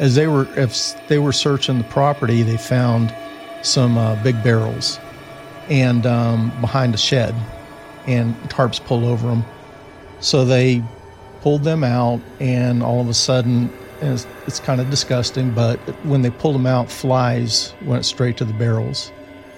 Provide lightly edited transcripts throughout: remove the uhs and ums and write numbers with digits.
If they were searching the property, they found some big barrels and behind a shed, and tarps pulled over them. So they pulled them out, and all of a sudden, it's kind of disgusting, but when they pulled them out, flies went straight to the barrels.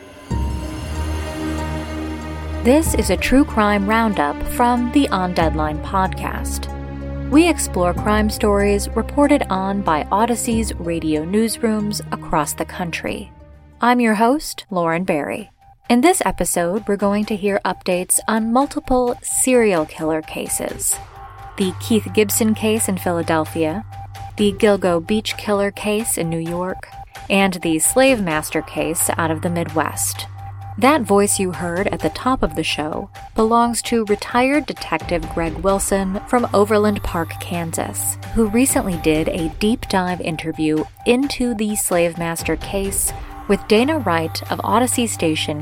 This is a true crime roundup from the On Deadline podcast. We explore crime stories reported on by Odyssey's radio newsrooms across the country. I'm your host, Lauren Barry. In this episode, we're going to hear updates on multiple serial killer cases. The Keith Gibson case in Philadelphia, the Gilgo Beach killer case in New York, and the Slave Master case out of the Midwest. That voice you heard at the top of the show belongs to retired Detective Greg Wilson from Overland Park, Kansas, who recently did a deep dive interview into the Slave Master case with Dana Wright of Odyssey station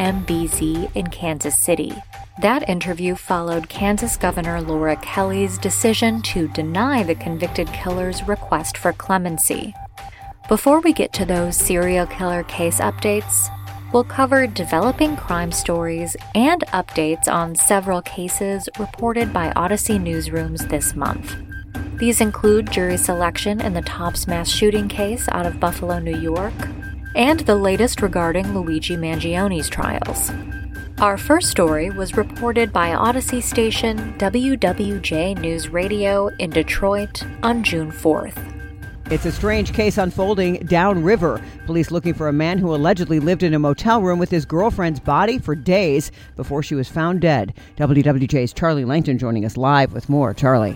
KMBZ in Kansas City. That interview followed Kansas Governor Laura Kelly's decision to deny the convicted killer's request for clemency. Before we get to those serial killer case updates, we'll cover developing crime stories and updates on several cases reported by Odyssey newsrooms this month. These include jury selection in the Tops mass shooting case out of Buffalo, New York, and the latest regarding Luigi Mangione's trials. Our first story was reported by Odyssey station WWJ News Radio in Detroit on June 4th. It's a strange case unfolding downriver. Police looking for a man who allegedly lived in a motel room with his girlfriend's body for days before she was found dead. WWJ's Charlie Langton joining us live with more. Charlie.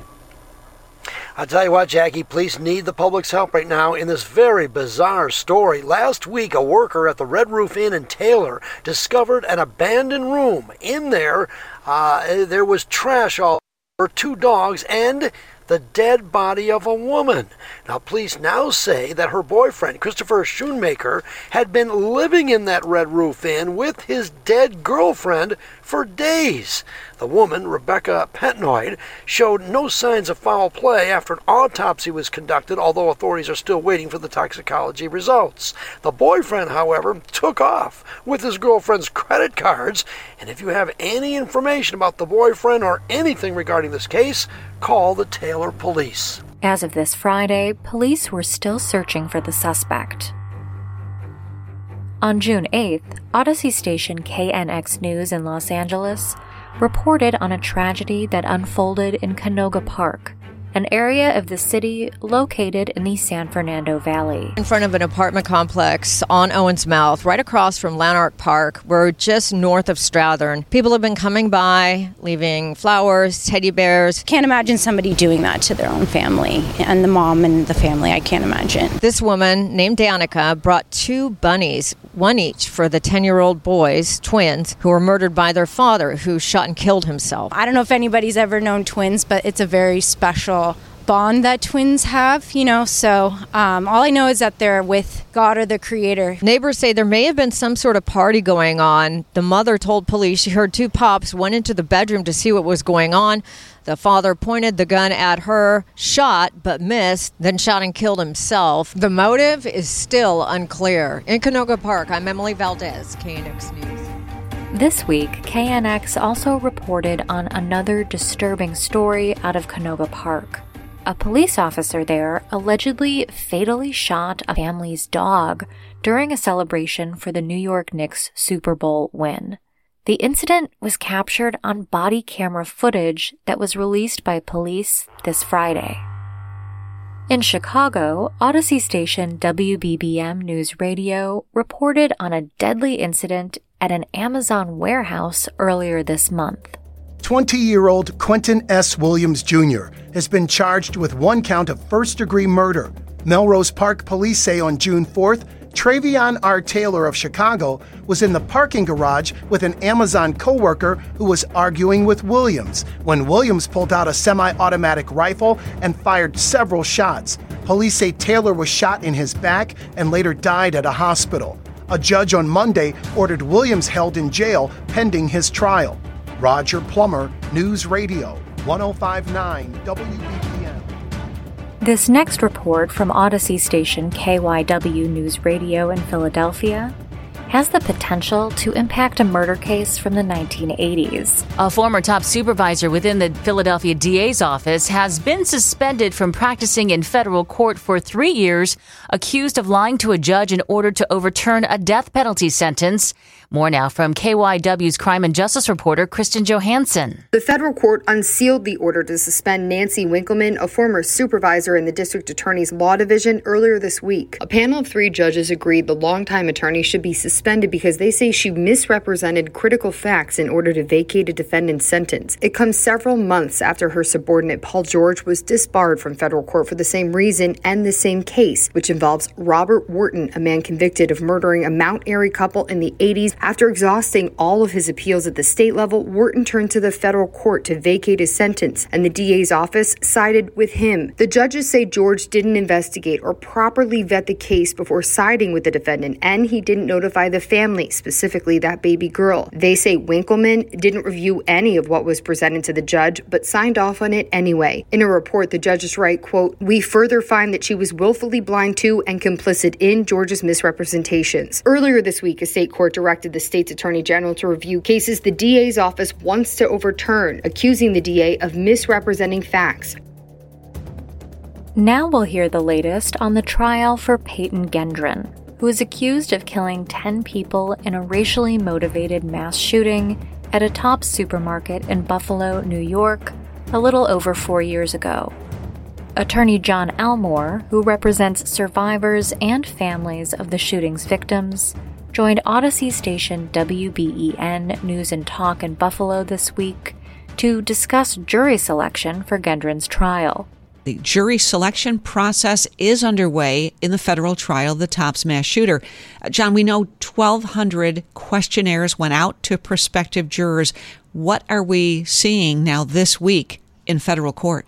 I'll tell you what, Jackie, police need the public's help right now in this very bizarre story. Last week, a worker at the Red Roof Inn in Taylor discovered an abandoned room. In there, there was trash all over, 2 dogs, and the dead body of a woman. Now, police now say that her boyfriend, Christopher Schoonmaker, had been living in that Red Roof Inn with his dead girlfriend for days. The woman, Rebecca Pentnoid, showed no signs of foul play after an autopsy was conducted, although authorities are still waiting for the toxicology results. The boyfriend, however, took off with his girlfriend's credit cards, and if you have any information about the boyfriend or anything regarding this case, call the Taylor police. As of this Friday, police were still searching for the suspect. On June 8th, Odyssey station KNX News in Los Angeles reported on a tragedy that unfolded in Canoga Park, an area of the city located in the San Fernando Valley. In front of an apartment complex on Owens Mouth, right across from Lanark Park. We're just north of Strathern. People have been coming by, leaving flowers, teddy bears. Can't imagine somebody doing that to their own family, and the mom and the family, I can't imagine. This woman, named Danica, brought 2 bunnies, one each for the 10-year-old boys, twins, who were murdered by their father, who shot and killed himself. I don't know if anybody's ever known twins, but it's a very special bond that twins have, so all I know is that they're with God or the Creator. Neighbors say there may have been some sort of party going on. The mother told police she heard 2 pops, went into the bedroom to see what was going on. The father pointed the gun at her, shot but missed, then shot and killed himself. The motive is still unclear. In Canoga Park, I'm Emily Valdez, KNX News. This week, KNX also reported on another disturbing story out of Canoga Park. A police officer there allegedly fatally shot a family's dog during a celebration for the New York Knicks Super Bowl win. The incident was captured on body camera footage that was released by police this Friday. In Chicago, Odyssey station WBBM News Radio reported on a deadly incident at an Amazon warehouse earlier this month. 20-year-old Quentin S. Williams Jr. has been charged with 1 count of first-degree murder. Melrose Park police say on June 4th, Travion R. Taylor of Chicago was in the parking garage with an Amazon coworker who was arguing with Williams when Williams pulled out a semi-automatic rifle and fired several shots. Police say Taylor was shot in his back and later died at a hospital. A judge on Monday ordered Williams held in jail pending his trial. Roger Plummer, News Radio, 105.9 WBBM. This next report from Odyssey station KYW News Radio in Philadelphia has the potential to impact a murder case from the 1980s. A former top supervisor within the Philadelphia DA's office has been suspended from practicing in federal court for 3 years, accused of lying to a judge in order to overturn a death penalty sentence. More now from KYW's crime and justice reporter, Kristen Johansson. The federal court unsealed the order to suspend Nancy Winkleman, a former supervisor in the district attorney's law division, earlier this week. A panel of 3 judges agreed the longtime attorney should be suspended because they say she misrepresented critical facts in order to vacate a defendant's sentence. It comes several months after her subordinate Paul George was disbarred from federal court for the same reason and the same case, which involves Robert Wharton, a man convicted of murdering a Mount Airy couple in the 80s. After exhausting all of his appeals at the state level, Wharton turned to the federal court to vacate his sentence, and the DA's office sided with him. The judges say George didn't investigate or properly vet the case before siding with the defendant, and he didn't notify the family, specifically that baby girl. They say Winkleman didn't review any of what was presented to the judge, but signed off on it anyway. In a report, the judges write, quote, "We further find that she was willfully blind to and complicit in George's misrepresentations." Earlier this week, a state court directed the state's attorney general to review cases the DA's office wants to overturn, accusing the DA of misrepresenting facts. Now we'll hear the latest on the trial for Peyton Gendron, who is accused of killing 10 people in a racially motivated mass shooting at a Tops supermarket in Buffalo, New York, a little over 4 years ago. Attorney John Elmore, who represents survivors and families of the shooting's victims, joined Odyssey station WBEN News and Talk in Buffalo this week to discuss jury selection for Gendron's trial. The jury selection process is underway in the federal trial of the Tops mass shooter. John, we know 1,200 questionnaires went out to prospective jurors. What are we seeing now this week in federal court?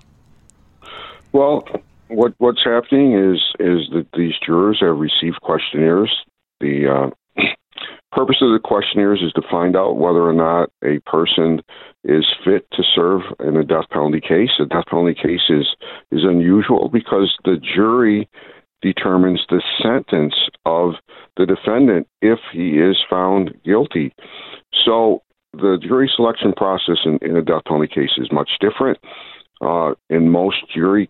Well, what's happening is that these jurors have received questionnaires. The purpose of the questionnaires is to find out whether or not a person is fit to serve in a death penalty case. A death penalty case is unusual because the jury determines the sentence of the defendant if he is found guilty. So the jury selection process in a death penalty case is much different. In most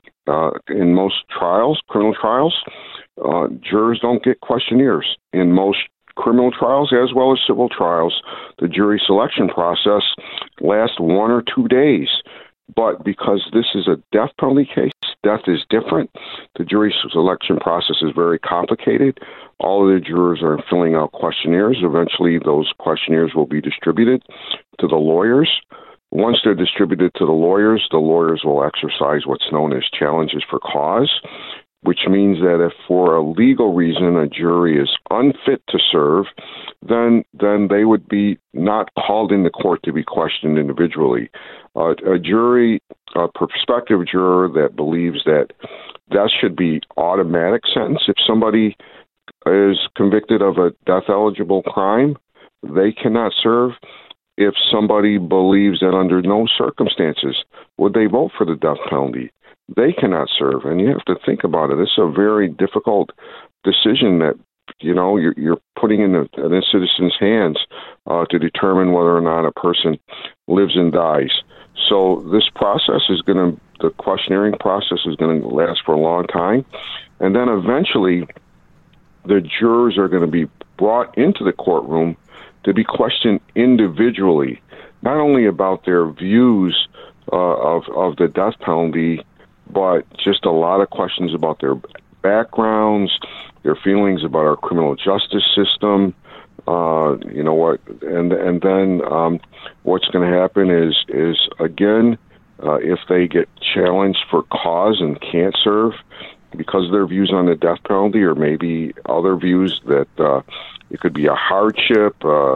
trials, criminal trials, jurors don't get questionnaires. In most criminal trials as well as civil trials, the jury selection process lasts 1 or 2 days. But because this is a death penalty case, death is different. The jury selection process is very complicated. All of the jurors are filling out questionnaires. Eventually, those questionnaires will be distributed to the lawyers. Once they're distributed to the lawyers will exercise what's known as challenges for cause, which means that if for a legal reason a jury is unfit to serve, then they would be not called into court to be questioned individually. A prospective juror that believes that should be automatic sentence. If somebody is convicted of a death-eligible crime, they cannot serve. If somebody believes that under no circumstances would they vote for the death penalty, they cannot serve. And you have to think about it. It's a very difficult decision that, you're putting in a citizen's hands to determine whether or not a person lives and dies. So this process the questionnaire process is going to last for a long time. And then eventually the jurors are going to be brought into the courtroom to be questioned individually, not only about their views of the death penalty, but just a lot of questions about their backgrounds, their feelings about our criminal justice system. Then what's going to happen is again, if they get challenged for cause and can't serve because of their views on the death penalty, or maybe other views that it could be a hardship,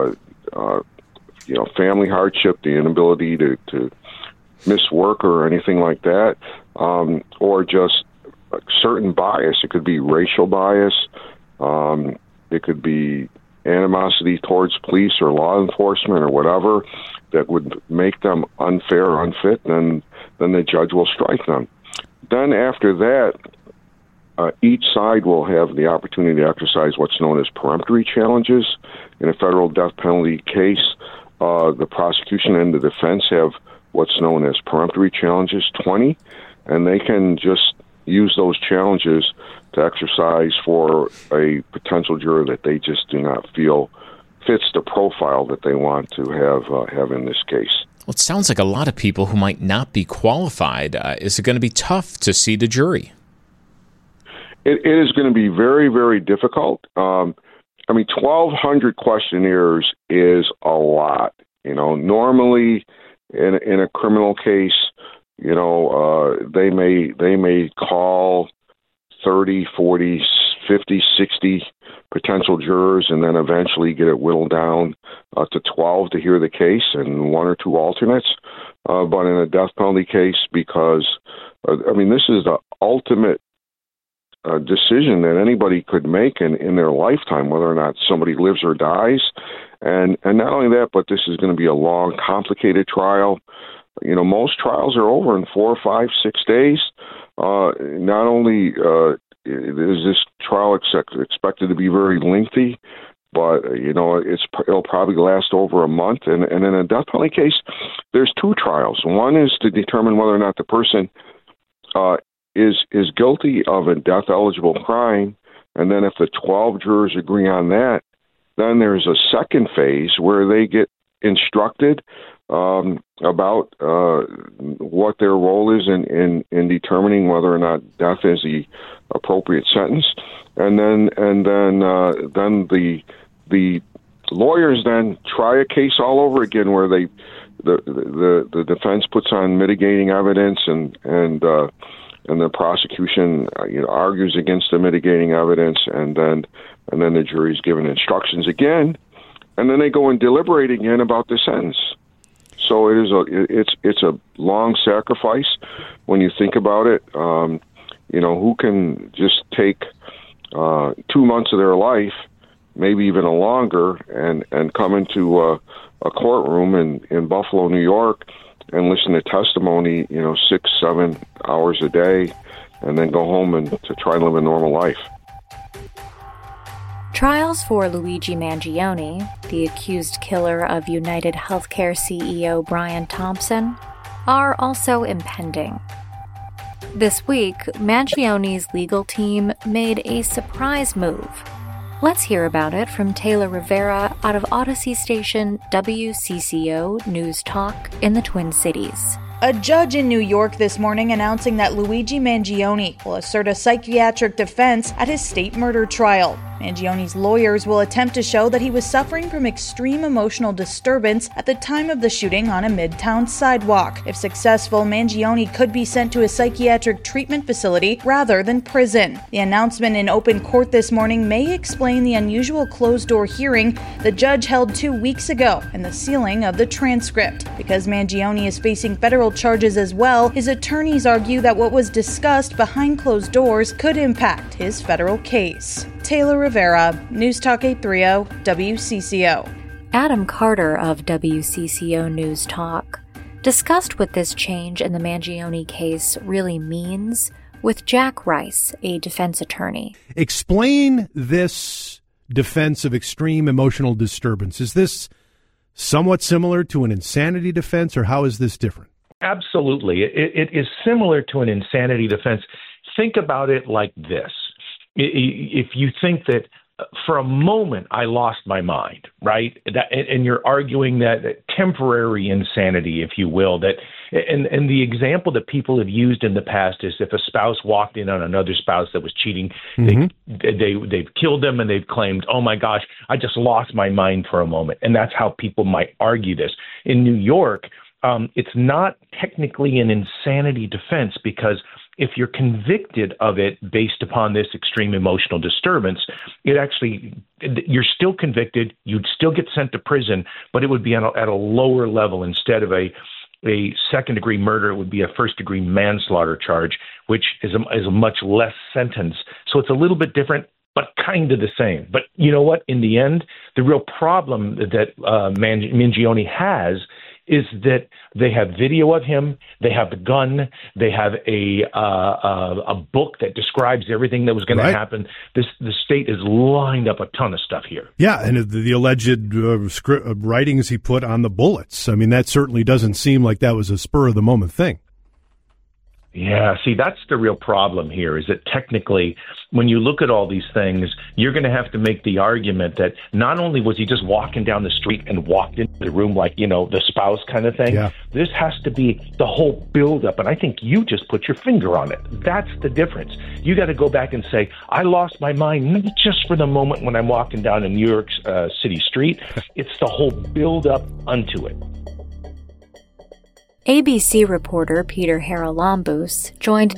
family hardship, the inability to miss work or anything like that, or just a certain bias. It could be racial bias. It could be animosity towards police or law enforcement or whatever that would make them unfair or unfit, then the judge will strike them. Then after that, each side will have the opportunity to exercise what's known as peremptory challenges. In a federal death penalty case, the prosecution and the defense have what's known as peremptory challenges, 20, and they can just use those challenges to exercise for a potential juror that they just do not feel fits the profile that they want to have in this case. Well, it sounds like a lot of people who might not be qualified. Is it going to be tough to seat a jury? It is going to be very, very difficult. 1,200 questionnaires is a lot. Normally in a criminal case, they may call 30, 40, 50, 60 potential jurors and then eventually get it whittled down to 12 to hear the case and one or two alternates. But in a death penalty case, because, this is the ultimate decision that anybody could make in their lifetime, whether or not somebody lives or dies. And not only that, but this is going to be a long, complicated trial. Most trials are over in 4, 5, 6 days. Not only is this trial expected to be very lengthy, but it'll probably last over a month. And in a death penalty case, there's two trials. One is to determine whether or not the person is guilty of a death-eligible crime, and then if the 12 jurors agree on that, then there's a second phase where they get instructed about what their role is in determining whether or not death is the appropriate sentence, and then the lawyers then try a case all over again where the defense puts on mitigating evidence and the prosecution argues against the mitigating evidence, and then the jury's given instructions again, and then they go and deliberate again about the sentence. So it's a long sacrifice when you think about it. Who can just take 2 months of their life, maybe even longer, and come into a courtroom in Buffalo, New York, and listen to testimony, 6-7 hours a day, and then go home and to try and live a normal life. Trials for Luigi Mangione, the accused killer of United Healthcare CEO Brian Thompson, are also impending. This week, Mangione's legal team made a surprise move. Let's hear about it from Taylor Rivera out of Odyssey station WCCO News Talk in the Twin Cities. A judge in New York this morning announcing that Luigi Mangione will assert a psychiatric defense at his state murder trial. Mangione's lawyers will attempt to show that he was suffering from extreme emotional disturbance at the time of the shooting on a Midtown sidewalk. If successful, Mangione could be sent to a psychiatric treatment facility rather than prison. The announcement in open court this morning may explain the unusual closed-door hearing the judge held 2 weeks ago and the sealing of the transcript. Because Mangione is facing federal charges as well, his attorneys argue that what was discussed behind closed doors could impact his federal case. Taylor Rivera, News Talk 830, WCCO. Adam Carter of WCCO News Talk discussed what this change in the Mangione case really means with Jack Rice, a defense attorney. Explain this defense of extreme emotional disturbance. Is this somewhat similar to an insanity defense, or how is this different? Absolutely. It is similar to an insanity defense. Think about it like this. If you think that for a moment I lost my mind, right? And you're arguing that temporary insanity, if you will, and the example that people have used in the past is if a spouse walked in on another spouse that was cheating, they've killed them and they've claimed, oh my gosh, I just lost my mind for a moment. And that's how people might argue this. In New York, it's not technically an insanity defense because if you're convicted of it based upon this extreme emotional disturbance, you're still convicted, you'd still get sent to prison, but it would be at a lower level. Instead of a second-degree murder, it would be a first-degree manslaughter charge, which is a much less sentence. So it's a little bit different, but kind of the same. But you know what? In the end, the real problem that Mangione has is that they have video of him, they have the gun, they have a book that describes everything that was going to happen. The state has lined up a ton of stuff here. Yeah, and the alleged writings he put on the bullets. I mean, that certainly doesn't seem like that was a spur-of-the-moment thing. Yeah, see, that's the real problem here, is that technically, when you look at all these things, you're going to have to make the argument that not only was he just walking down the street and walked into the room like, the spouse kind of thing, this has to be the whole buildup, and I think you just put your finger on it. That's the difference. You got to go back and say, I lost my mind not just for the moment when I'm walking down a New York City street, it's the whole buildup unto it. ABC reporter Peter Haralambous joined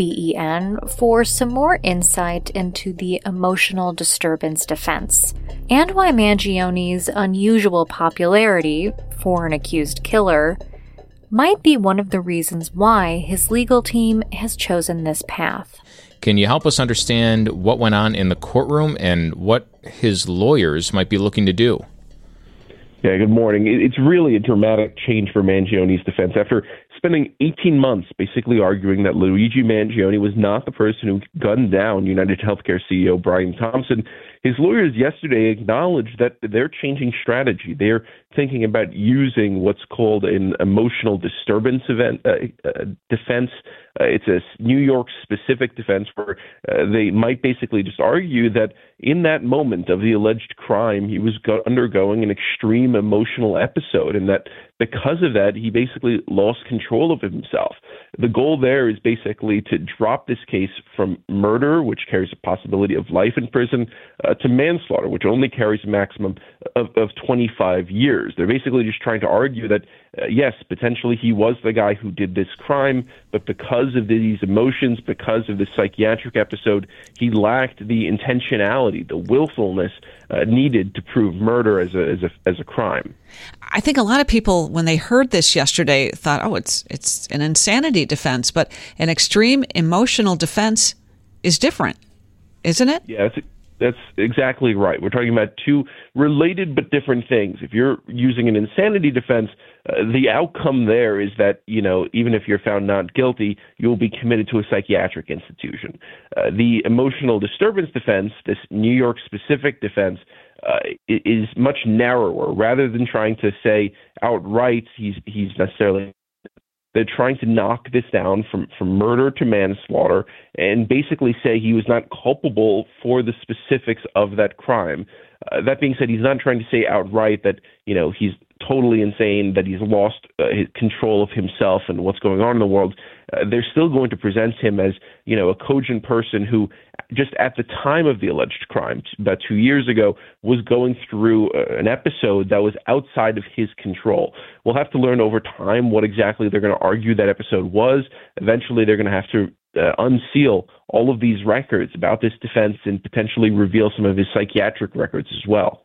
WBEN for some more insight into the emotional disturbance defense and why Mangione's unusual popularity for an accused killer might be one of the reasons why his legal team has chosen this path. Can you help us understand what went on in the courtroom and what his lawyers might be looking to do? Yeah, good morning. It's really a dramatic change for Mangione's defense. After spending 18 months basically arguing that Luigi Mangione was not the person who gunned down United Healthcare CEO Brian Thompson, his lawyers yesterday acknowledged that they're changing strategy. They're thinking about using what's called an emotional disturbance defense. It's a New York-specific defense where they might basically just argue that in that moment of the alleged crime, he was undergoing an extreme emotional episode, and that because of that, he basically lost control of himself. The goal there is basically to drop this case from murder, which carries a possibility of life in prison, to manslaughter, which only carries a maximum of 25 years. They're basically just trying to argue that, yes, potentially he was the guy who did this crime, but because of these emotions, because of this psychiatric episode, he lacked the intentionality, the willfulness needed to prove murder as a crime. I think a lot of people, when they heard this yesterday, thought, oh, it's an insanity defense, but an extreme emotional defense is different, isn't it? Yeah, that's exactly right. We're talking about two related but different things. If you're using an insanity defense, the outcome there is that, even if you're found not guilty, you'll be committed to a psychiatric institution. The emotional disturbance defense, this New York-specific defense, is much narrower. Rather than trying to say outright he's necessarily, they're trying to knock this down from murder to manslaughter and basically say he was not culpable for the specifics of that crime. That being said, he's not trying to say outright that, he's totally insane, that he's lost his control of himself and what's going on in the world. They're still going to present him as, a cogent person who just at the time of the alleged crime, about 2 years ago, was going through an episode that was outside of his control. We'll have to learn over time what exactly they're going to argue that episode was. Eventually, they're going to have to unseal all of these records about this defense and potentially reveal some of his psychiatric records as well.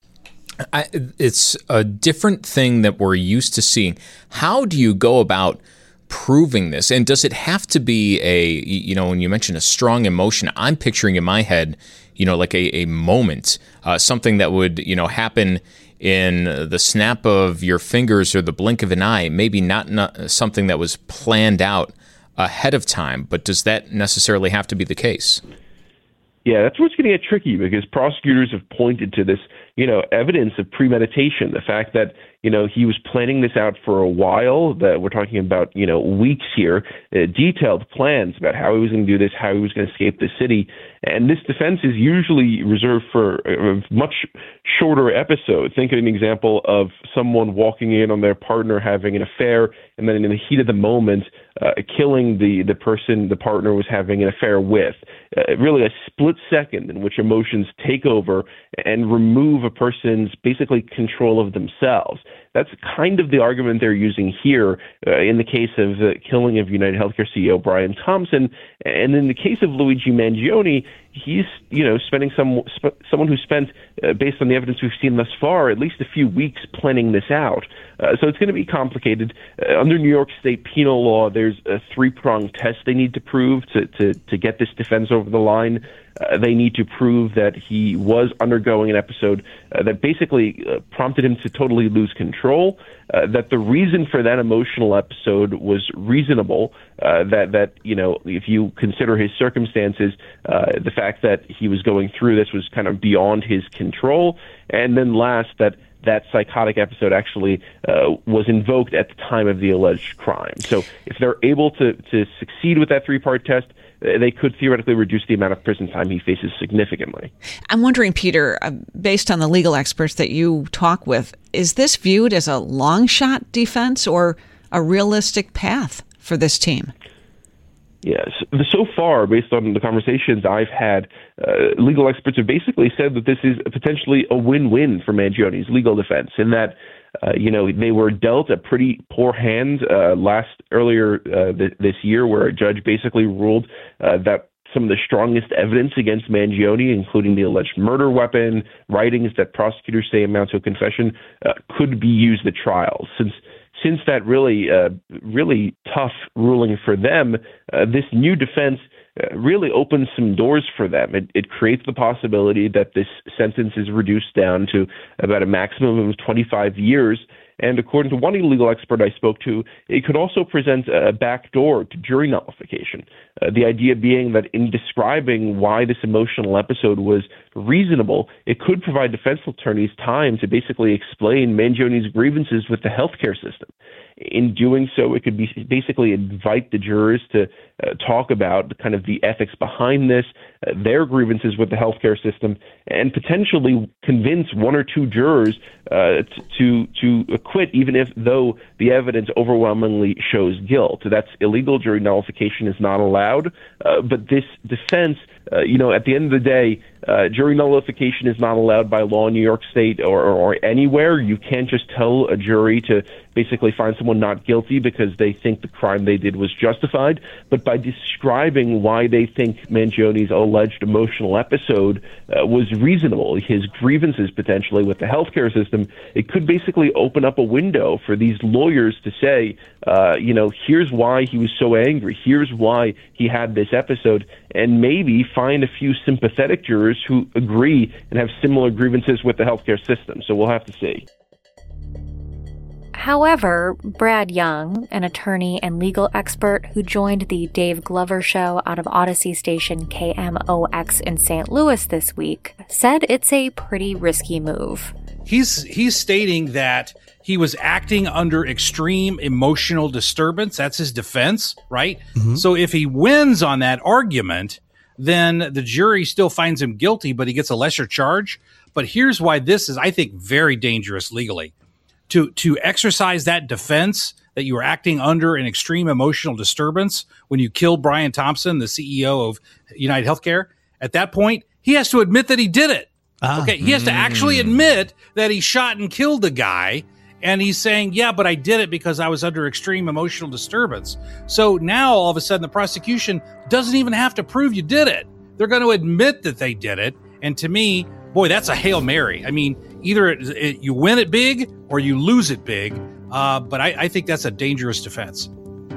It's a different thing that we're used to seeing. How do you go about proving this? And does it have to be when you mention a strong emotion, I'm picturing in my head, like a moment, something that would, happen in the snap of your fingers or the blink of an eye, maybe not something that was planned out ahead of time, but does that necessarily have to be the case? Yeah, that's what's going to get tricky because prosecutors have pointed to this, evidence of premeditation, the fact that, he was planning this out for a while, that we're talking about, weeks here, detailed plans about how he was going to do this, how he was going to escape the city. And this defense is usually reserved for a much shorter episode. Think of an example of someone walking in on their partner having an affair and then in the heat of the moment, killing the person the partner was having an affair with. Really a split second in which emotions take over and remove a person's basically control of themselves. That's kind of the argument they're using here in the case of the killing of United Healthcare CEO Brian Thompson. And in the case of Luigi Mangione, he's, spending someone who spent, based on the evidence we've seen thus far, at least a few weeks planning this out. So it's going to be complicated. Under New York State penal law, there's a three-pronged test they need to prove to get this defense over the line. They need to prove that he was undergoing an episode that basically prompted him to totally lose control. control, that the reason for that emotional episode was reasonable, that if you consider his circumstances, the fact that he was going through this was kind of beyond his control, and then last, that psychotic episode actually was invoked at the time of the alleged crime. So if they're able to succeed with that three-part test, they could theoretically reduce the amount of prison time he faces significantly. I'm wondering, Peter, based on the legal experts that you talk with, is this viewed as a long-shot defense or a realistic path for this team? Yes. So far, based on the conversations I've had, legal experts have basically said that this is potentially a win-win for Mangioni's legal defense, in that they were dealt a pretty poor hand earlier this year, where a judge basically ruled that some of the strongest evidence against Mangione, including the alleged murder weapon, writings that prosecutors say amount to a confession, could be used at trial. Since that really tough ruling for them, this new defense really opens some doors for them. It creates the possibility that this sentence is reduced down to about a maximum of 25 years. And according to one legal expert I spoke to, it could also present a backdoor to jury nullification. The idea being that in describing why this emotional episode was reasonable, it could provide defense attorneys time to basically explain Mangione's grievances with the healthcare system. In doing so, it could basically invite the jurors to talk about kind of the ethics behind this, their grievances with the healthcare system, and potentially convince one or two jurors to acquit, even though the evidence overwhelmingly shows guilt. That's illegal. Jury nullification is not allowed. But this defense, at the end of the day, jury nullification is not allowed by law in New York State or anywhere. You can't just tell a jury to basically find someone not guilty because they think the crime they did was justified. But by describing why they think Mangione's alleged emotional episode was reasonable, his grievances potentially with the healthcare system, it could basically open up a window for these lawyers to say, here's why he was so angry, here's why he had this episode, and maybe find a few sympathetic jurors who agree and have similar grievances with the healthcare system. So we'll have to see. However, Brad Young, an attorney and legal expert who joined the Dave Glover show out of Odyssey station KMOX in St. Louis this week, said it's a pretty risky move. He's stating that he was acting under extreme emotional disturbance. That's his defense, right? Mm-hmm. So if he wins on that argument, then the jury still finds him guilty, but he gets a lesser charge. But here's why this is, I think, very dangerous legally. To exercise that defense that you were acting under an extreme emotional disturbance when you killed Brian Thompson, the CEO of United Healthcare, at that point, he has to admit that he did it. Okay, he has to actually admit that he shot and killed the guy, and he's saying, yeah, but I did it because I was under extreme emotional disturbance. So now, all of a sudden, the prosecution doesn't even have to prove you did it. They're going to admit that they did it, and to me, boy, that's a Hail Mary. I mean, either you win it big or you lose it big, but I think that's a dangerous defense.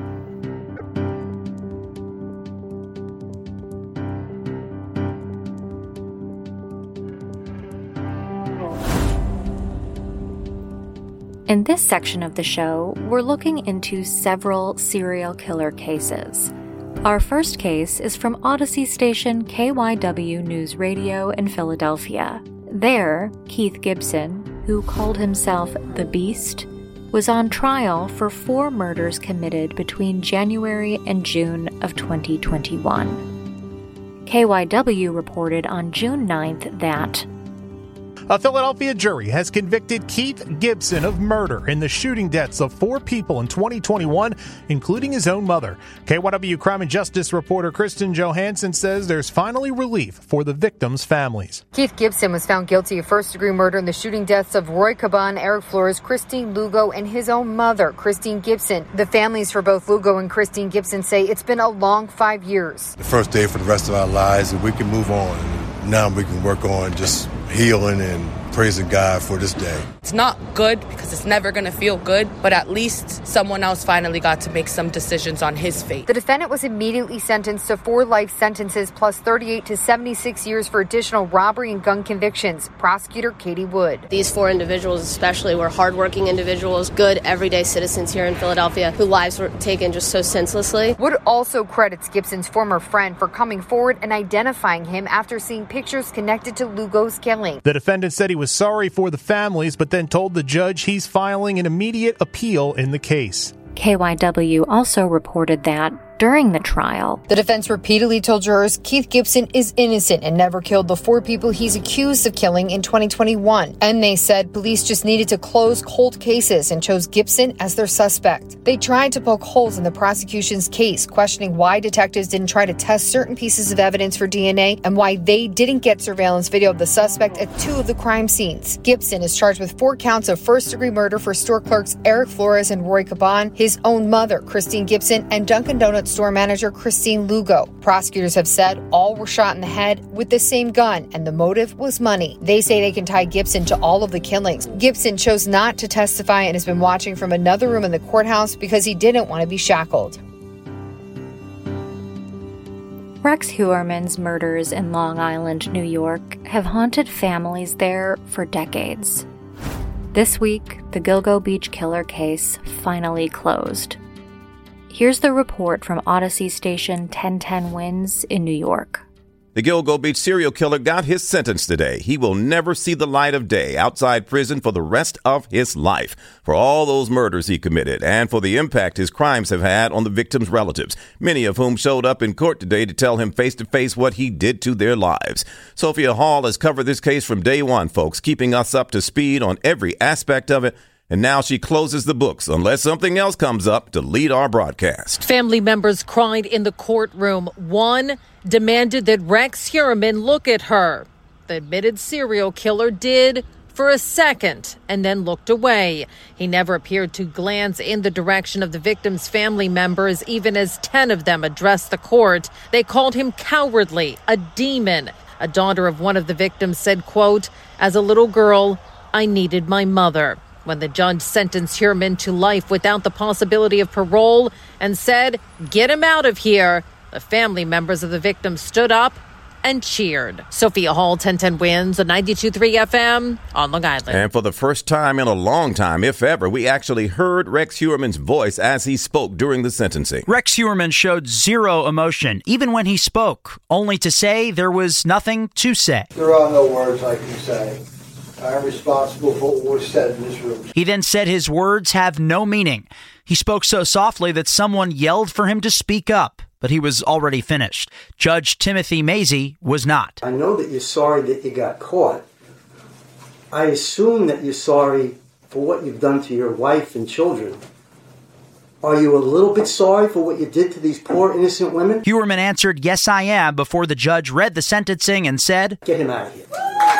In this section of the show, we're looking into several serial killer cases. Our first case is from Odyssey station KYW News Radio in Philadelphia. There, Keith Gibson, who called himself the Beast, was on trial for 4 murders committed between January and June of 2021. KYW reported on June 9th that a Philadelphia jury has convicted Keith Gibson of murder in the shooting deaths of 4 people in 2021, including his own mother. KYW Crime and Justice reporter Kristen Johansson says there's finally relief for the victims' families. Keith Gibson was found guilty of first-degree murder in the shooting deaths of Roy Caban, Eric Flores, Christine Lugo, and his own mother, Christine Gibson. The families for both Lugo and Christine Gibson say it's been a long 5 years. The first day for the rest of our lives, and we can move on. Now we can work on just healing and praising God for this day. It's not good because it's never going to feel good, but at least someone else finally got to make some decisions on his fate. The defendant was immediately sentenced to 4 life sentences plus 38 to 76 years for additional robbery and gun convictions. Prosecutor Katie Wood. These 4 individuals especially were hardworking individuals, good everyday citizens here in Philadelphia whose lives were taken just so senselessly. Wood also credits Gibson's former friend for coming forward and identifying him after seeing pictures connected to Lugo's killing. The defendant said he was sorry for the families, but then told the judge he's filing an immediate appeal in the case. KYW also reported that during the trial, the defense repeatedly told jurors Keith Gibson is innocent and never killed the 4 people he's accused of killing in 2021. And they said police just needed to close cold cases and chose Gibson as their suspect. They tried to poke holes in the prosecution's case, questioning why detectives didn't try to test certain pieces of evidence for DNA and why they didn't get surveillance video of the suspect at 2 of the crime scenes. Gibson is charged with 4 counts of first-degree murder for store clerks Eric Flores and Roy Caban, his own mother, Christine Gibson, and Dunkin' Donuts store manager Christine Lugo. Prosecutors have said all were shot in the head with the same gun, and the motive was money. They say they can tie Gibson to all of the killings. Gibson chose not to testify and has been watching from another room in the courthouse because he didn't want to be shackled. Rex Heuermann's murders in Long Island, New York, have haunted families there for decades. This week, the Gilgo Beach killer case finally closed. Here's the report from Odyssey station 1010 Winds in New York. The Gilgo Beach serial killer got his sentence today. He will never see the light of day outside prison for the rest of his life for all those murders he committed and for the impact his crimes have had on the victims' relatives, many of whom showed up in court today to tell him face-to-face what he did to their lives. Sophia Hall has covered this case from day one, folks, keeping us up to speed on every aspect of it. And now she closes the books, unless something else comes up to lead our broadcast. Family members cried in the courtroom. One demanded that Rex Heuermann look at her. The admitted serial killer did for a second and then looked away. He never appeared to glance in the direction of the victim's family members, even as 10 of them addressed the court. They called him cowardly, a demon. A daughter of one of the victims said, quote, "As a little girl, I needed my mother." When the judge sentenced Heuermann to life without the possibility of parole and said, "Get him out of here," the family members of the victim stood up and cheered. Sophia Hall, 1010 Winds, 92.3 FM on Long Island. And for the first time in a long time, if ever, we actually heard Rex Heuermann's voice as he spoke during the sentencing. Rex Heuermann showed zero emotion, even when he spoke, only to say there was nothing to say. There are no words I can say. I am responsible for what was said in this room. He then said his words have no meaning. He spoke so softly that someone yelled for him to speak up, but he was already finished. Judge Timothy Mazie was not. I know that you're sorry that you got caught. I assume that you're sorry for what you've done to your wife and children. Are you a little bit sorry for what you did to these poor innocent women? Heuermann answered, "Yes, I am," before the judge read the sentencing and said, "Get him out of here."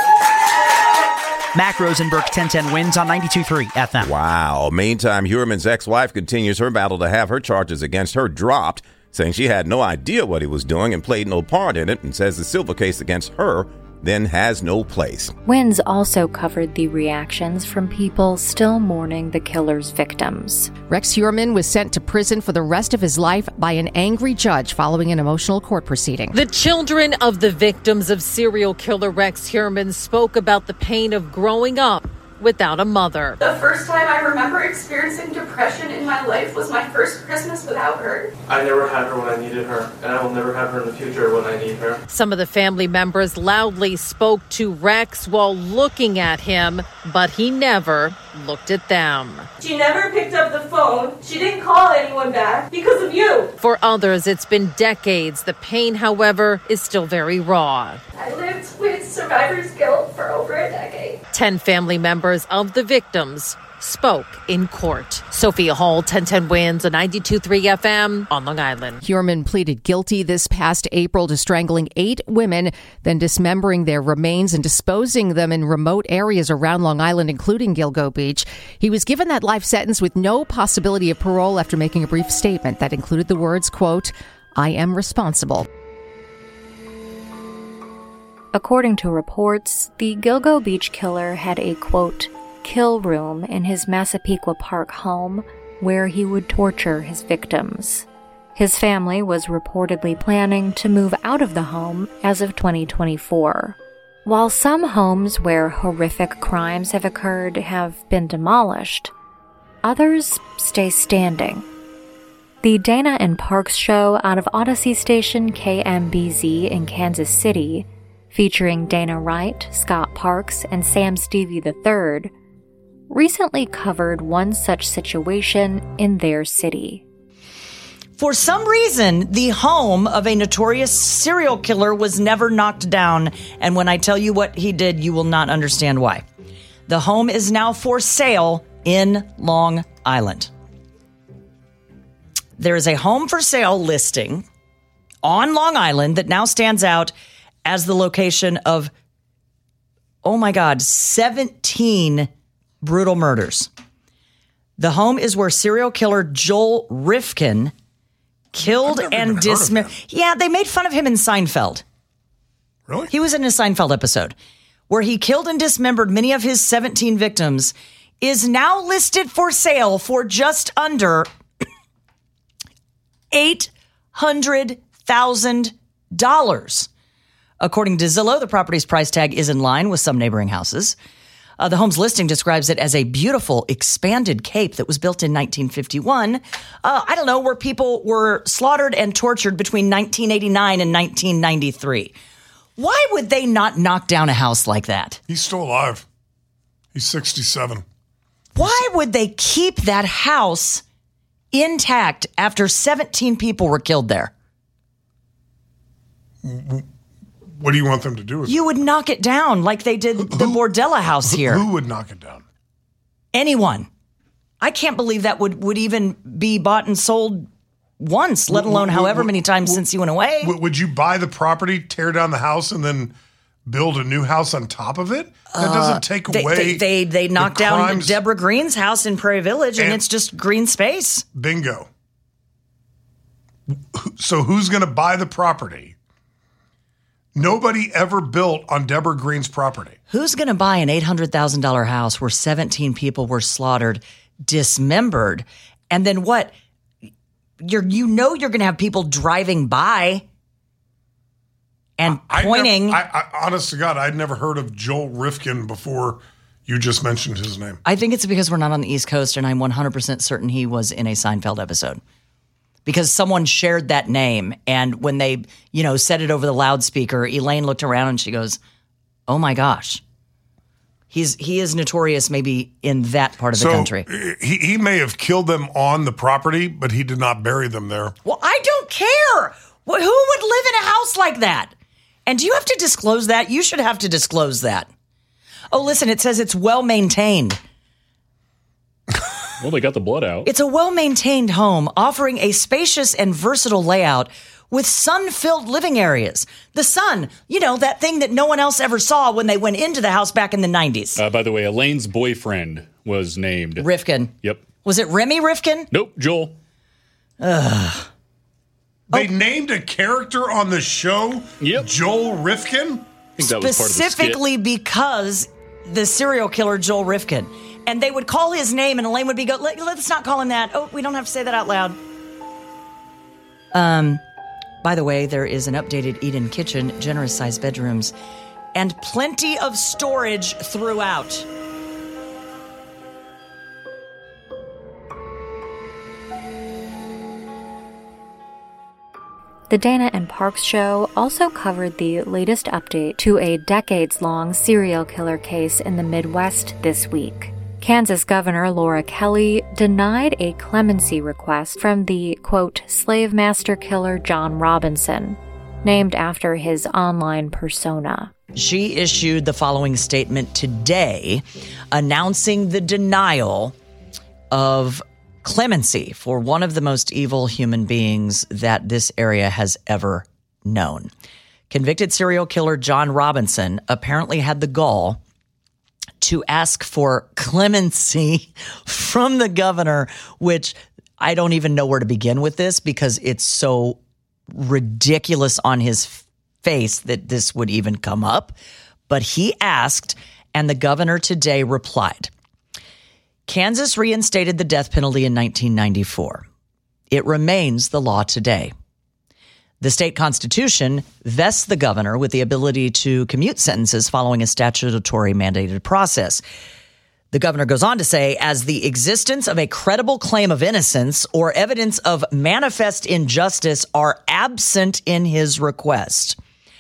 Mac Rosenberg, 1010 Winds on 92.3 FM. Wow. Meantime, Heuermann's ex-wife continues her battle to have her charges against her dropped, saying she had no idea what he was doing and played no part in it, and says the civil case against her then has no place. Winds also covered the reactions from people still mourning the killer's victims. Rex Heuermann was sent to prison for the rest of his life by an angry judge following an emotional court proceeding. The children of the victims of serial killer Rex Heuermann spoke about the pain of growing up without a mother. The first time I remember experiencing depression in my life was my first Christmas without her. I never had her when I needed her, and I will never have her in the future when I need her. Some of the family members loudly spoke to Rex while looking at him, but he never looked at them. She never picked up the phone. She didn't call anyone back because of you. For others, it's been decades. The pain, however, is still very raw. I lived with survivor's guilt for over a decade. 10 family members of the victims spoke in court. Sophia Hall, 1010 Winds, 92.3 FM on Long Island. Heuermann pleaded guilty this past April to strangling 8 women, then dismembering their remains and disposing them in remote areas around Long Island, including Gilgo Beach. He was given that life sentence with no possibility of parole after making a brief statement that included the words, quote, "I am responsible." According to reports, the Gilgo Beach killer had a, quote, kill room in his Massapequa Park home where he would torture his victims. His family was reportedly planning to move out of the home as of 2024. While some homes where horrific crimes have occurred have been demolished, others stay standing. The Dana and Parks show out of Odyssey station KMBZ in Kansas City, featuring Dana Wright, Scott Parks, and Sam Stevie III, recently covered one such situation in their city. For some reason, the home of a notorious serial killer was never knocked down, and when I tell you what he did, you will not understand why. The home is now for sale in Long Island. There is a home for sale listing on Long Island that now stands out as the location of, 17 brutal murders. The home is where serial killer Joel Rifkin killed and dismembered. Yeah, they made fun of him in Seinfeld. Really? He was in a Seinfeld episode where he killed and dismembered many of his 17 victims, is now listed for sale for just under $800,000. According to Zillow, the property's price tag is in line with some neighboring houses. The home's listing describes it as a beautiful, expanded cape that was built in 1951. Where people were slaughtered and tortured between 1989 and 1993. Why would they not knock down a house like that? He's still alive. He's 67. Why would they keep that house intact after 17 people were killed there? What do you want them to do with it? You would knock it down like they did the Bordella house here. Who would knock it down? Anyone. I can't believe that would even be bought and sold once, let alone however many times since you went away. Would you buy the property, tear down the house, and then build a new house on top of it? That doesn't take away. They knocked down Deborah Green's house in Prairie Village, and it's just green space. Bingo. So who's going to buy the property? Nobody ever built on Deborah Green's property. Who's going to buy an $800,000 house where 17 people were slaughtered, dismembered, and then what? You're going to have people driving by and pointing. Honest to God, I'd never heard of Joel Rifkin before you just mentioned his name. I think it's because we're not on the East Coast, and I'm 100% certain he was in a Seinfeld episode. Because someone shared that name, and when they, said it over the loudspeaker, Elaine looked around and she goes, "Oh my gosh, he is notorious maybe in that part of the country." He may have killed them on the property, but he did not bury them there. Well, I don't care. Who would live in a house like that? And do you have to disclose that? You should have to disclose that. Oh, listen, it says it's well maintained. Well, they got the blood out. It's a well-maintained home offering a spacious and versatile layout with sun-filled living areas. The sun, that thing that no one else ever saw when they went into the house back in the 90s. By the way, Elaine's boyfriend was named Rifkin. Yep. Was it Remy Rifkin? Nope, Joel. They named a character on the show Joel Rifkin? I think that was part of the skit. Specifically because the serial killer Joel Rifkin. And they would call his name, and Elaine would be let's not call him that. Oh, we don't have to say that out loud. By the way, there is an updated Eden kitchen, generous-sized bedrooms, and plenty of storage throughout. The Dana and Parks show also covered the latest update to a decades-long serial killer case in the Midwest this week. Kansas Governor Laura Kelly denied a clemency request from the, quote, slave master killer John Robinson, named after his online persona. She issued the following statement today, announcing the denial of clemency for one of the most evil human beings that this area has ever known. Convicted serial killer John Robinson apparently had the gall to ask for clemency from the governor, which I don't even know where to begin with this because it's so ridiculous on his face that this would even come up, but he asked, and the governor today replied. Kansas reinstated the death penalty in 1994. It remains the law today. The state constitution vests the governor with the ability to commute sentences following a statutory mandated process. The governor goes on to say, as the existence of a credible claim of innocence or evidence of manifest injustice are absent in his request,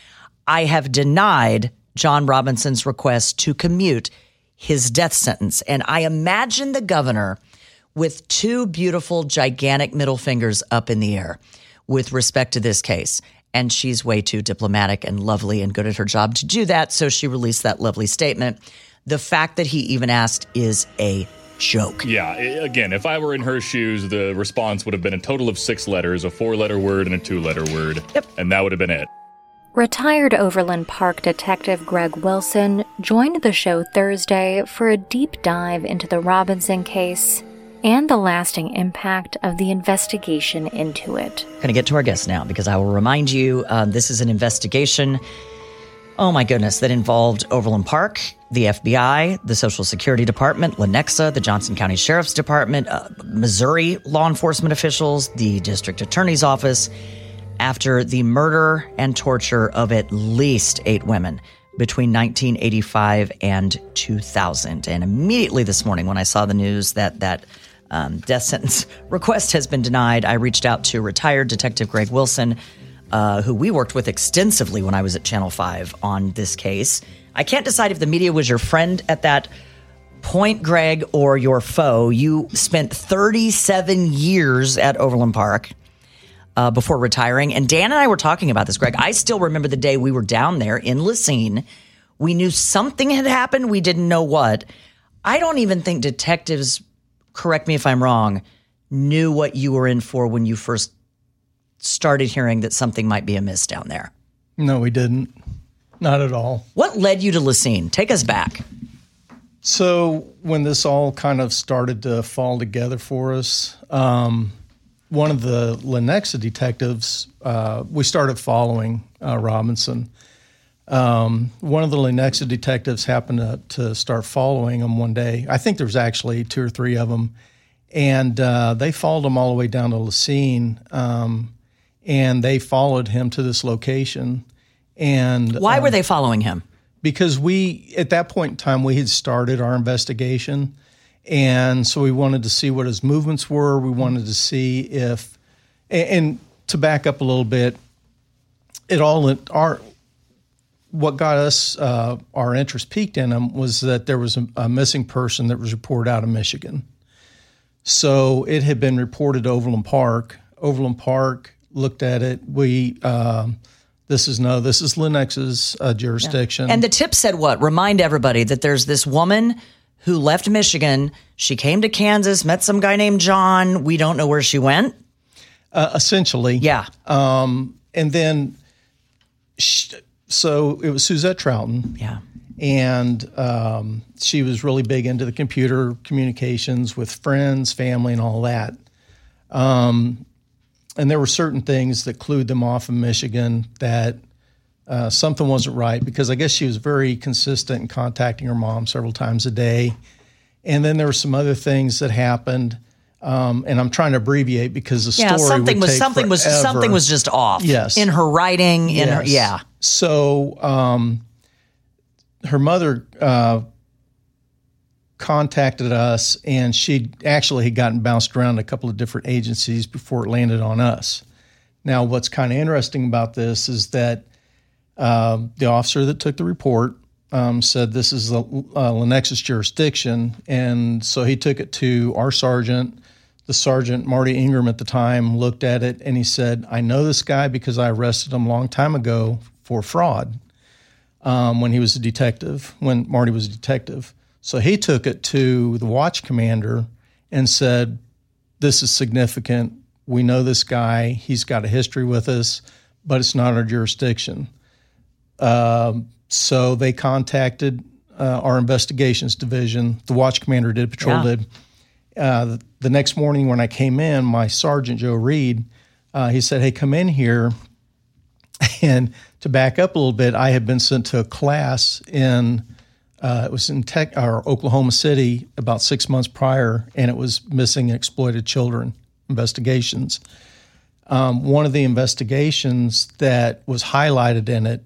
I have denied John Robinson's request to commute his death sentence. And I imagine the governor with two beautiful, gigantic middle fingers up in the air with respect to this case. And she's way too diplomatic and lovely and good at her job to do that. So she released that lovely statement. The fact that he even asked is a joke. Yeah, again, if I were in her shoes, the response would have been a total of 6 letters, a 4-letter word and a 2-letter word. Yep. And that would have been it. Retired Overland Park Detective Greg Wilson joined the show Thursday for a deep dive into the Robinson case and the lasting impact of the investigation into it. Going to get to our guest now because I will remind you this is an investigation, oh my goodness, that involved Overland Park, the FBI, the Social Security Department, Lenexa, the Johnson County Sheriff's Department, Missouri law enforcement officials, the District Attorney's Office, after the murder and torture of at least 8 women between 1985 and 2000. And immediately this morning when I saw the news that death sentence request has been denied, I reached out to retired Detective Greg Wilson, who we worked with extensively when I was at Channel 5 on this case. I can't decide if the media was your friend at that point, Greg, or your foe. You spent 37 years at Overland Park before retiring. And Dan and I were talking about this, Greg. I still remember the day we were down there in Lacine. We knew something had happened. We didn't know what. I don't even think detectives, correct me if I'm wrong, knew what you were in for when you first started hearing that something might be amiss down there. No, we didn't. Not at all. What led you to Lacine? Take us back. So when this all kind of started to fall together for us, one of the Lenexa detectives, we started following Robinson. One of the Lenexa detectives happened to start following him one day. I think there's actually 2 or 3 of them. And they followed him all the way down to Lacine, and they followed him to this location. And why were they following him? Because at that point in time, we had started our investigation. And so we wanted to see what his movements were. We wanted to see if, and to back up a little bit, what got us our interest peaked in him was that there was a missing person that was reported out of Michigan. So it had been reported to Overland Park. Overland Park looked at it. This is Lenexa's jurisdiction. Yeah. And the tip said what? Remind everybody that there's this woman who left Michigan. She came to Kansas, met some guy named John. We don't know where she went. Essentially. Yeah. And then, so it was Suzette Troughton. Yeah. And she was really big into the computer communications with friends, family, and all that. And there were certain things that clued them off of Michigan that something wasn't right, because I guess she was very consistent in contacting her mom several times a day. And then there were some other things that happened, and I'm trying to abbreviate because the story something would take something was just off. Yes, in her writing, So her mother contacted us, and she actually had gotten bounced around a couple of different agencies before it landed on us. Now, what's kind of interesting about this is that the officer that took the report said this is Lenexa's jurisdiction, and so he took it to our sergeant. The sergeant, Marty Ingram at the time, looked at it, and he said, I know this guy because I arrested him a long time ago for fraud when he was a detective, when Marty was a detective. So he took it to the watch commander and said, this is significant. We know this guy. He's got a history with us, but it's not our jurisdiction. So they contacted our investigations division. The watch commander did, patrol did. The next morning when I came in, my sergeant, Joe Reed, he said, hey, come in here. And to back up a little bit, I had been sent to a class in it was in Oklahoma City about 6 months prior, and it was missing and exploited children investigations. One of the investigations that was highlighted in it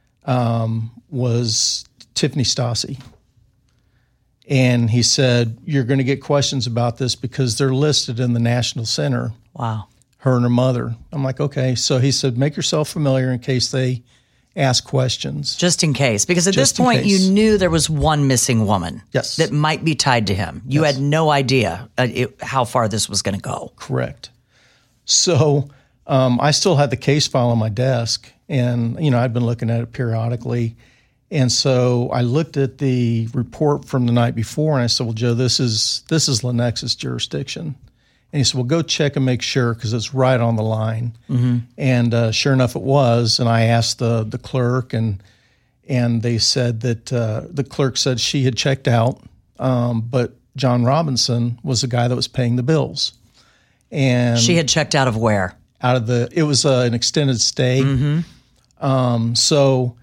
was Tiffany Stassi. And he said, you're going to get questions about this because they're listed in the National Center. Wow. Her and her mother. I'm like, okay. So he said, make yourself familiar in case they ask questions. Just in case. Because at this point, you knew there was one missing woman. Yes. That might be tied to him. You had no idea how far this was going to go. Correct. So I still had the case file on my desk, and, I'd been looking at it periodically. And so I looked at the report from the night before, and I said, well, Joe, this is Lenexa's jurisdiction. And he said, well, go check and make sure because it's right on the line. Mm-hmm. And sure enough, it was. And I asked the clerk, and they said that the clerk said she had checked out, but John Robinson was the guy that was paying the bills. And she had checked out of where? It was an extended stay. Mm-hmm. So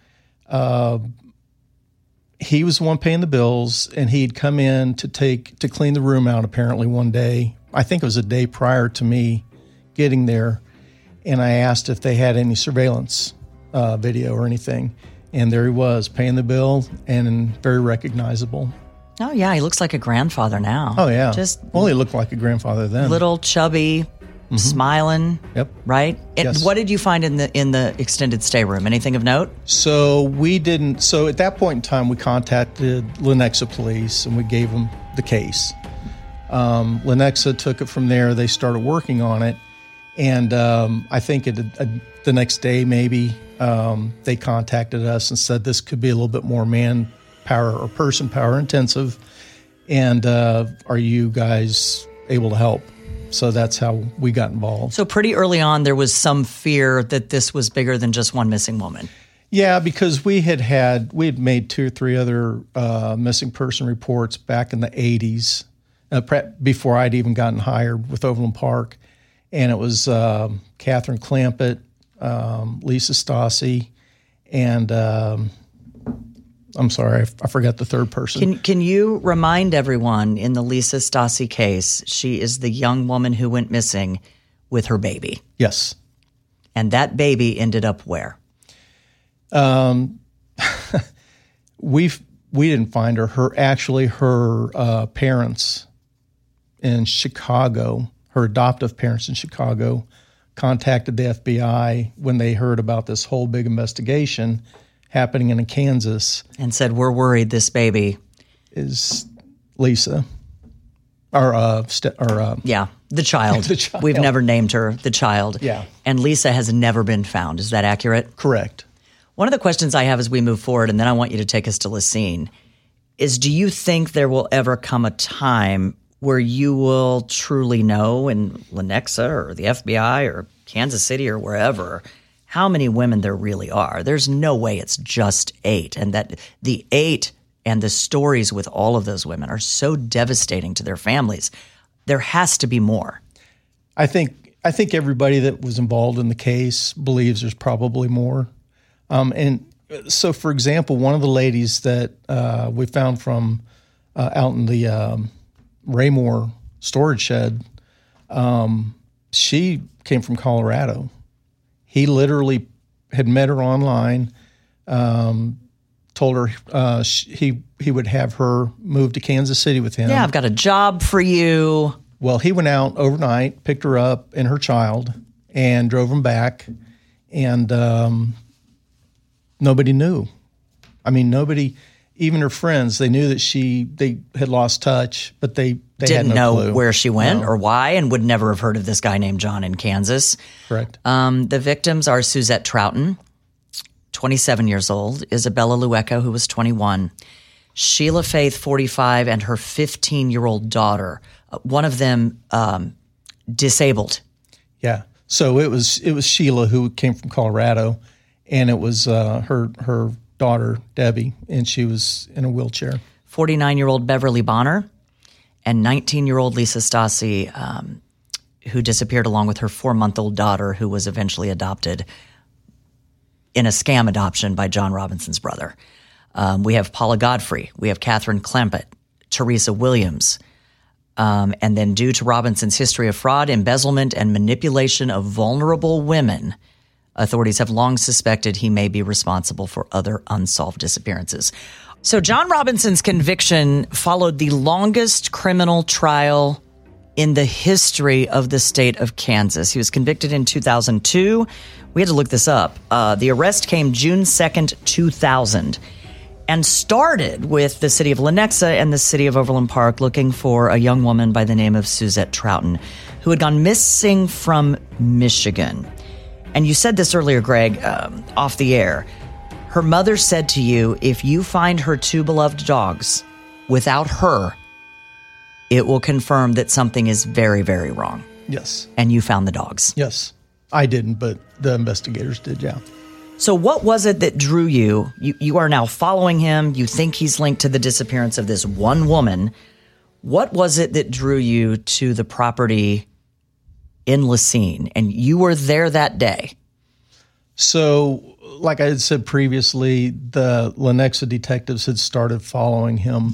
he was the one paying the bills, and he'd come in to clean the room out apparently one day. I think it was a day prior to me getting there, and I asked if they had any surveillance video or anything, and there he was paying the bill and very recognizable. Oh, yeah, he looks like a grandfather now. Oh, yeah. Just only looked like a grandfather then. Little, chubby, smiling. Yep. Right? And yes. What did you find in the extended stay room? Anything of note? So at that point in time, we contacted Lenexa Police, and we gave them the case. Lenexa took it from there. They started working on it. And I think the next day maybe they contacted us and said this could be a little bit more manpower or person power intensive. And are you guys able to help? So that's how we got involved. So pretty early on, there was some fear that this was bigger than just one missing woman. Yeah, because we had made 2 or 3 other missing person reports back in the 80s, before I'd even gotten hired with Overland Park. And it was Catherine Clampett, Lisa Stassi, and I'm sorry, I forgot the third person. Can you remind everyone, in the Lisa Stassi case, she is the young woman who went missing with her baby. Yes. And that baby ended up where? We didn't find her. Her parents in Chicago, her adoptive parents in Chicago, contacted the FBI when they heard about this whole big investigation happening in Kansas. And said, we're worried this baby is Lisa. The child. The child. We've never named her the child. Yeah. And Lisa has never been found. Is that accurate? Correct. One of the questions I have as we move forward, and then I want you to take us to Lacine, is do you think there will ever come a time where you will truly know in Lenexa or the FBI or Kansas City or wherever how many women there really are? There's no way it's just 8, and that the 8 and the stories with all of those women are so devastating to their families. There has to be more. I think everybody that was involved in the case believes there's probably more. And so, for example, one of the ladies that we found from out in the Raymore storage shed, she came from Colorado. He literally had met her online, told her he would have her move to Kansas City with him. Yeah, I've got a job for you. Well, he went out overnight, picked her up and her child, and drove them back. And nobody knew. I mean, nobody, even her friends, they knew that they had lost touch, but they didn't had no clue. Where she went or why, and would never have heard of this guy named John in Kansas. Correct. The victims are Suzette Troughton, 27 years old, Isabella Lueca, who was 21, Sheila Faith, 45, and her 15-year-old daughter, one of them disabled. Yeah. So it was Sheila, who came from Colorado, and it was her daughter, Debbie, and she was in a wheelchair. 49-year-old Beverly Bonner and 19-year-old Lisa Stassi, who disappeared along with her 4-month-old daughter, who was eventually adopted. in a scam adoption by John Robinson's brother. We have Paula Godfrey. We have Catherine Clampett, Teresa Williams. And then due to Robinson's history of fraud, embezzlement, and manipulation of vulnerable women, authorities have long suspected he may be responsible for other unsolved disappearances. So John Robinson's conviction followed the longest criminal trial in the history of the state of Kansas. He was convicted in 2002. We had to look this up. The arrest came June 2nd, 2000, and started with the city of Lenexa and the city of Overland Park looking for a young woman by the name of Suzette Troughton, who had gone missing from Michigan. And you said this earlier, Greg, off the air. Her mother said to you, if you find her two beloved dogs without her, it will confirm that something is very, very wrong. Yes. And you found the dogs. Yes. I didn't, but the investigators did, yeah. So what was it that drew you? You are now following him. You think he's linked to the disappearance of this one woman. What was it that drew you to the property in Lacine? And you were there that day. So, like I had said previously, the Lenexa detectives had started following him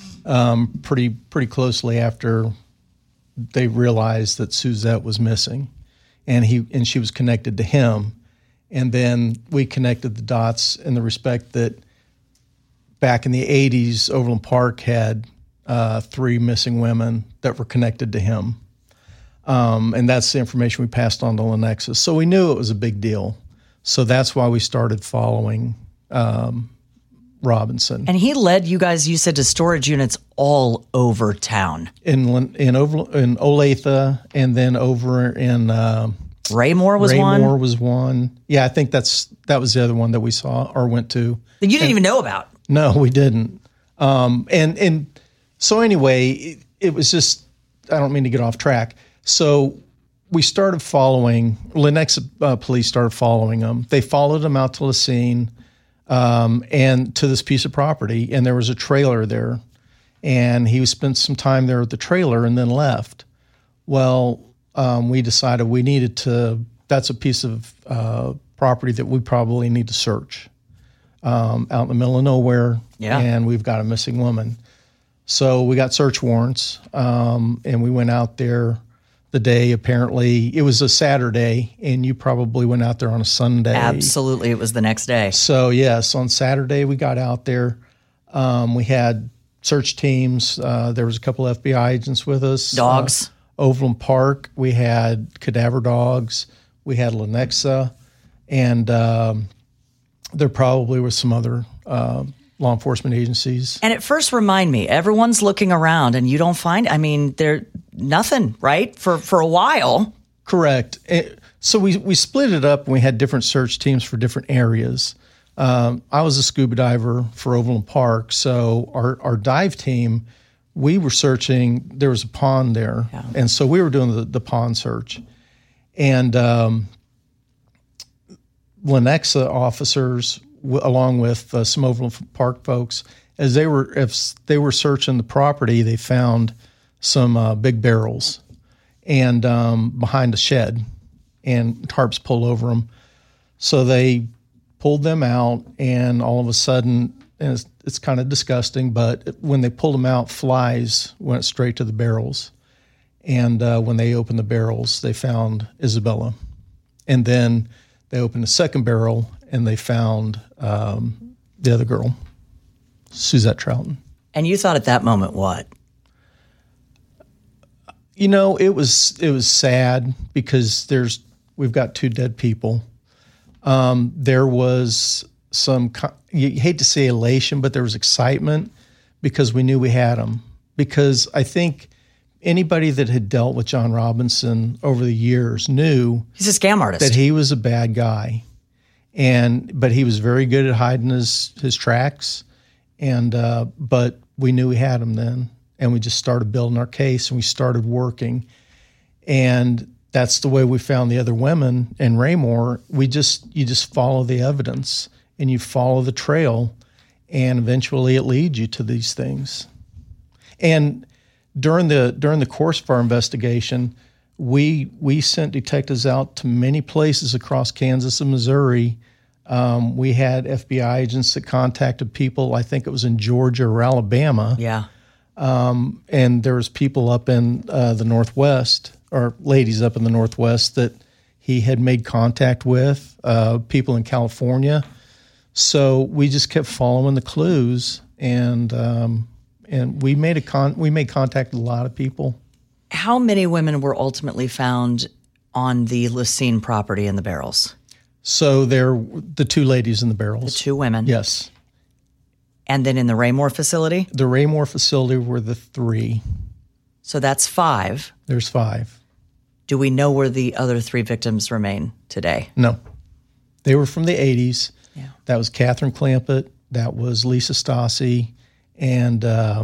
pretty closely after they realized that Suzette was missing, and she was connected to him. And then we connected the dots in the respect that back in the 80s, Overland Park had 3 missing women that were connected to him. And that's the information we passed on to Lenexa. So we knew it was a big deal. So that's why we started following Robinson. And he led you guys, you said, to storage units all over town. In Olathe, and then over in Raymore was one? Raymore was one. Yeah, I think that was the other one that we saw or went to. That you didn't even know about. No, we didn't. And so anyway, it was just, I don't mean to get off track. So we started following, Lenexa police started following them. They followed them out to Lacine and to this piece of property, and there was a trailer there. And he spent some time there at the trailer and then left. Well, we decided we needed to, that's a piece of property that we probably need to search out in the middle of nowhere. Yeah. And we've got a missing woman. So we got search warrants, and we went out there the day, apparently. It was a Saturday, and you probably went out there on a Sunday. Absolutely. It was the next day. So, yes, on Saturday we got out there. We had search teams. There was a couple FBI agents with us. Dogs. Overland Park, we had cadaver dogs. We had Lenexa. And there probably was some other law enforcement agencies. And at first, remind me, everyone's looking around and you don't find, they're nothing, right? For a while. Correct. So we split it up and we had different search teams for different areas. I was a scuba diver for Overland Park. So our dive team, we were searching, there was a pond there. Yeah. And so we were doing the pond search. And Lenexa officers, along with some Overland Park folks, if they were searching the property, they found some big barrels and behind a shed, and tarps pulled over them. So they pulled them out, and all of a sudden, and it's kind of disgusting, but when they pulled them out, flies went straight to the barrels. And when they opened the barrels, they found Isabella. And then they opened a second barrel, and they found the other girl, Suzette Troughton. And you thought at that moment what? You know, it was sad because we've got 2 dead people. There was some, you hate to say elation, but there was excitement because we knew we had him. Because I think anybody that had dealt with John Robinson over the years knew he's a scam artist, that he was a bad guy. But he was very good at hiding his tracks, but we knew we had him then, and we just started building our case, and we started working, and that's the way we found the other women in Raymore. You just follow the evidence, and you follow the trail, and eventually it leads you to these things. And during the course of our investigation, we sent detectives out to many places across Kansas and Missouri We had FBI agents that contacted people. I think it was in Georgia or Alabama. Yeah. And there was people up in the Northwest, or ladies up in the Northwest, that he had made contact with, people in California. So we just kept following the clues, and we made contact with a lot of people. How many women were ultimately found on the Lacine property in the barrels? So they're the two ladies in the barrels. The two women? Yes. And then in the Raymore facility? The Raymore facility were the 3. So that's 5. There's 5. Do we know where the other 3 victims remain today? No. They were from the 80s. Yeah. That was Catherine Clampett. That was Lisa Stassi. And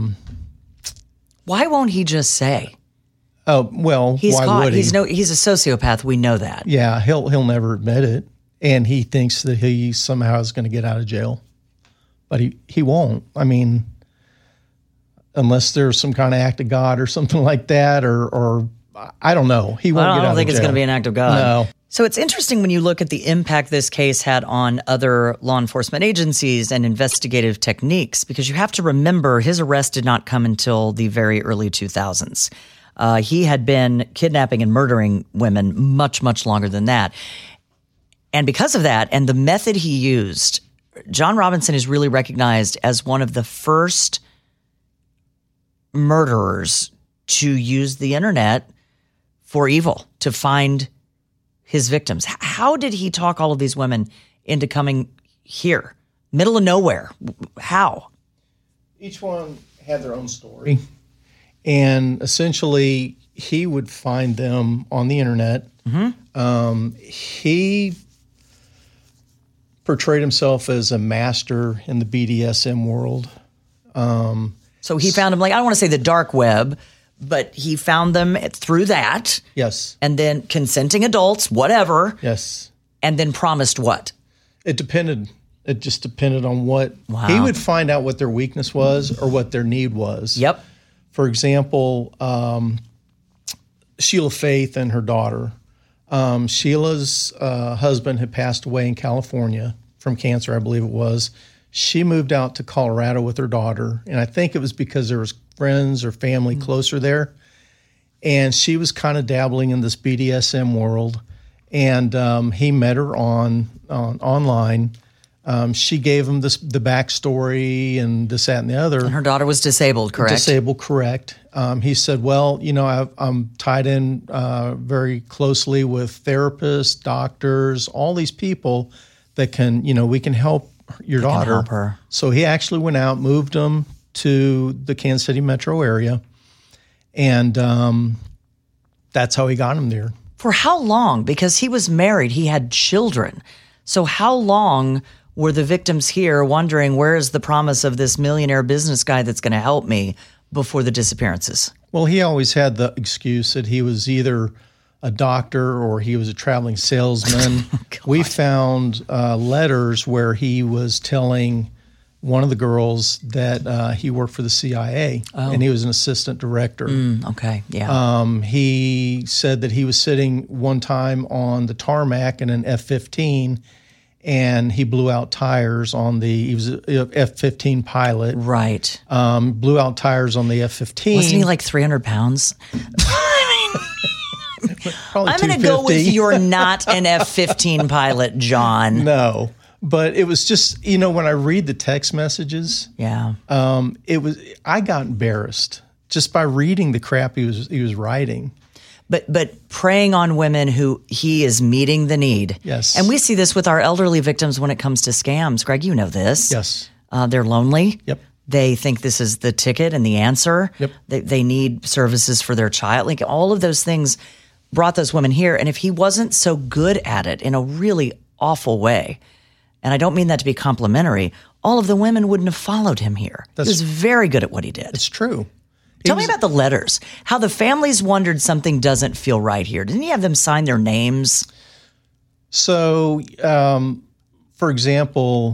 why won't he just say? Oh, well, why would he? He's a sociopath. We know that. Yeah, he'll never admit it. And he thinks that he somehow is going to get out of jail. But he won't. I mean, unless there's some kind of act of God or something like that, or I don't know. He won't get out of jail. I don't think it's going to be an act of God. No. So it's interesting when you look at the impact this case had on other law enforcement agencies and investigative techniques, because you have to remember his arrest did not come until the very early 2000s. He had been kidnapping and murdering women much, much longer than that. And because of that, and the method he used, John Robinson is really recognized as one of the first murderers to use the internet for evil, to find his victims. How did he talk all of these women into coming here? Middle of nowhere. How? Each one had their own story. And essentially, he would find them on the internet. Mm-hmm. He portrayed himself as a master in the BDSM world. So he found them, like, I don't want to say the dark web, but he found them through that. Yes. And then consenting adults, whatever. Yes. And then promised what? It depended. It just depended on what. Wow. He would find out what their weakness was or what their need was. Yep. For example, Sheila Faith and her daughter. Sheila's husband had passed away in California from cancer, I believe it was. She moved out to Colorado with her daughter, and I think it was because there was friends or family closer there. And she was kind of dabbling in this BDSM world, and he met her online. She gave him the backstory and this, that, and the other. And her daughter was disabled, correct? Disabled, correct. He said, well, I'm tied in very closely with therapists, doctors, all these people that can, we can help your daughter. Can help her. So he actually went out, moved them to the Kansas City metro area, and that's how he got them there. For how long? Because he was married, he had children. So how long were the victims here wondering, where is the promise of this millionaire business guy that's going to help me, before the disappearances? Well, he always had the excuse that he was either a doctor or he was a traveling salesman. We found letters where he was telling one of the girls that he worked for the CIA, and he was an assistant director. Okay, yeah. He said that he was sitting one time on the tarmac in an F-15, and he blew out tires on he was an F-15 pilot. Right. Blew out tires on the F-15. Wasn't he like 300 pounds? Probably I'm going to go with you're not an F-15 pilot, John. No. But it was just, when I read the text messages, I got embarrassed just by reading the crap he was writing. But preying on women who he is meeting the need. Yes. And we see this with our elderly victims when it comes to scams. Greg, you know this. Yes. They're lonely. Yep. They think this is the ticket and the answer. Yep. They need services for their child. Like, all of those things brought those women here. And if he wasn't so good at it in a really awful way, and I don't mean that to be complimentary, all of the women wouldn't have followed him here. He was very good at what he did. It's true. Tell me about the letters, how the families wondered something doesn't feel right here. Didn't he have them sign their names? So, for example,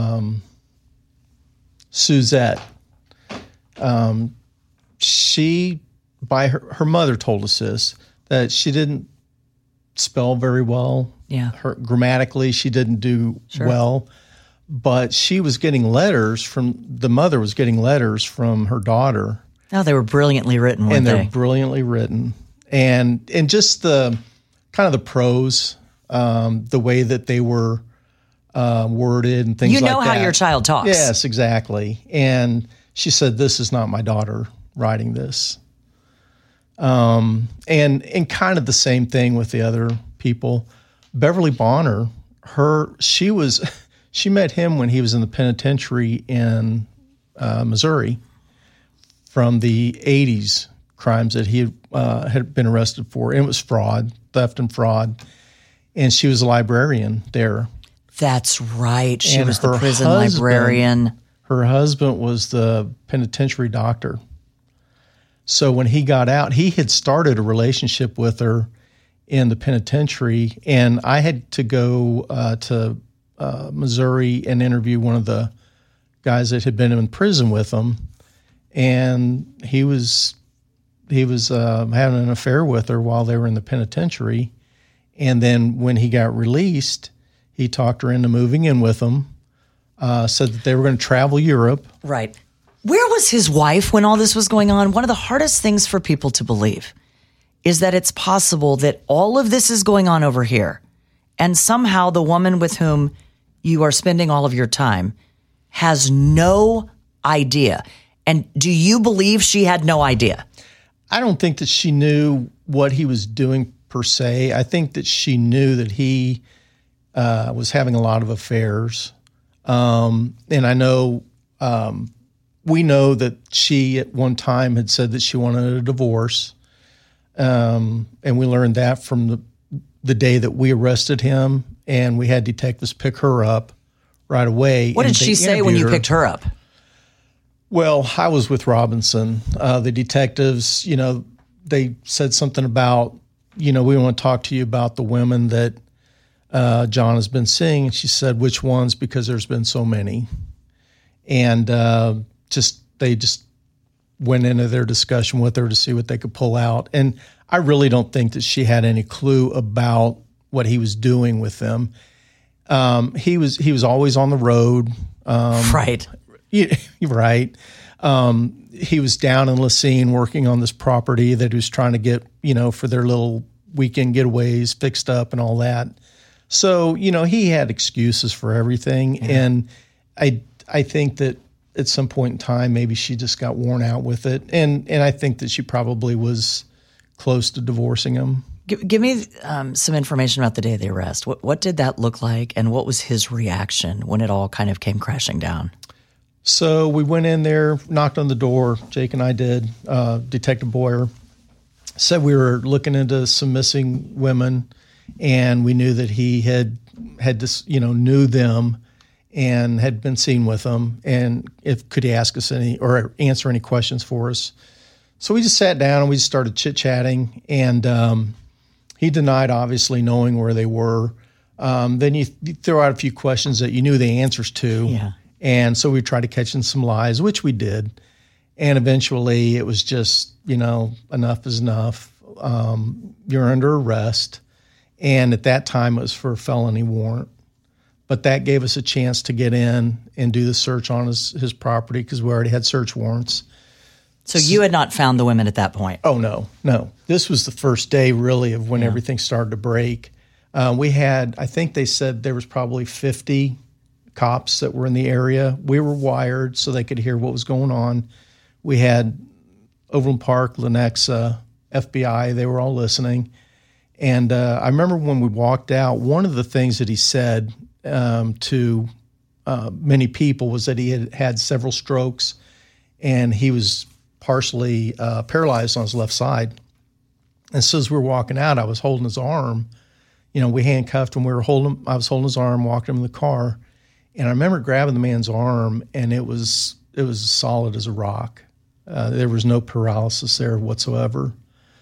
Suzette, she, by her mother told us this, that she didn't spell very well. Her grammatically, she didn't do well, but she was getting letters the mother was getting letters from her daughter. Oh, they were brilliantly written, weren't and they? they're brilliantly written, and just the kind of the prose, the way that they were worded and things like that. You know how your child talks. Yes, exactly. And she said, "This is not my daughter writing this." And kind of the same thing with the other people. Beverly Bonner, she met him when he was in the penitentiary in Missouri from the 80s crimes that he had been arrested for. And it was fraud, theft and fraud. And she was a librarian there. That's right. She was the prison librarian. Her husband was the penitentiary doctor. So when he got out, he had started a relationship with her in the penitentiary, and I had to go to Missouri and interview one of the guys that had been in prison with him, and he was having an affair with her while they were in the penitentiary, and then when he got released, he talked her into moving in with him, said that they were going to travel Europe. Right. Where was his wife when all this was going on? One of the hardest things for people to believe is that it's possible that all of this is going on over here, and somehow the woman with whom you are spending all of your time has no idea. And do you believe she had no idea? I don't think that she knew what he was doing per se. I think that she knew that he was having a lot of affairs. And I know we know that she at one time had said that she wanted a divorce. And we learned that from the day that we arrested him, and we had detectives pick her up right away. What did she say when you picked her up? Well, I was with Robinson. The detectives, they said something about, we want to talk to you about the women that John has been seeing. And she said, which ones? Because there's been so many. And they just went into their discussion with her to see what they could pull out. And I really don't think that she had any clue about what he was doing with them. He was always on the road. Right. Right. He was down in Lacine working on this property that he was trying to get, for their little weekend getaways fixed up and all that. So, he had excuses for everything. Yeah. And I think that at some point in time, maybe she just got worn out with it. And I think that she probably was close to divorcing him. Give me some information about the day of the arrest. What did that look like, and what was his reaction when it all kind of came crashing down? So we went in there, knocked on the door. Jake and I did. Detective Boyer said we were looking into some missing women, and we knew that he had this, knew them and had been seen with them, and could he ask us any or answer any questions for us. So we just sat down and we just started chit-chatting, and he denied obviously knowing where they were. Then you throw out a few questions that you knew the answers to. Yeah. And so we tried to catch in some lies, which we did. And eventually it was just, enough is enough. You're under arrest. And at that time it was for a felony warrant. But that gave us a chance to get in and do the search on his property because we already had search warrants. So you had not found the women at that point? Oh, no. This was the first day, really, of when everything started to break. We had, I think they said there was probably 50 cops that were in the area. We were wired so they could hear what was going on. We had Overland Park, Lenexa, FBI. They were all listening. And I remember when we walked out, one of the things that he said to many people was that he had several strokes and he was partially paralyzed on his left side. And so as we were walking out, I was holding his arm. We handcuffed him. I was holding his arm, walking him in the car. And I remember grabbing the man's arm, and it was as solid as a rock. There was no paralysis there whatsoever.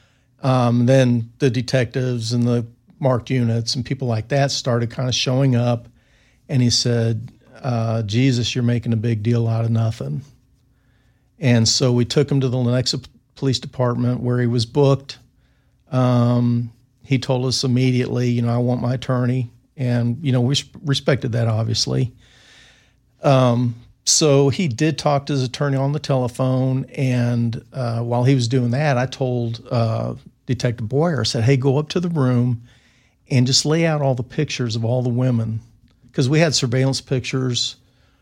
Then the detectives and the marked units and people like that started kind of showing up. And he said, Jesus, you're making a big deal out of nothing. And so we took him to the Lenexa Police Department where he was booked. he told us immediately, I want my attorney. And, we respected that, obviously. So he did talk to his attorney on the telephone. And while he was doing that, I told Detective Boyer, I said, hey, go up to the room and just lay out all the pictures of all the women. Because we had surveillance pictures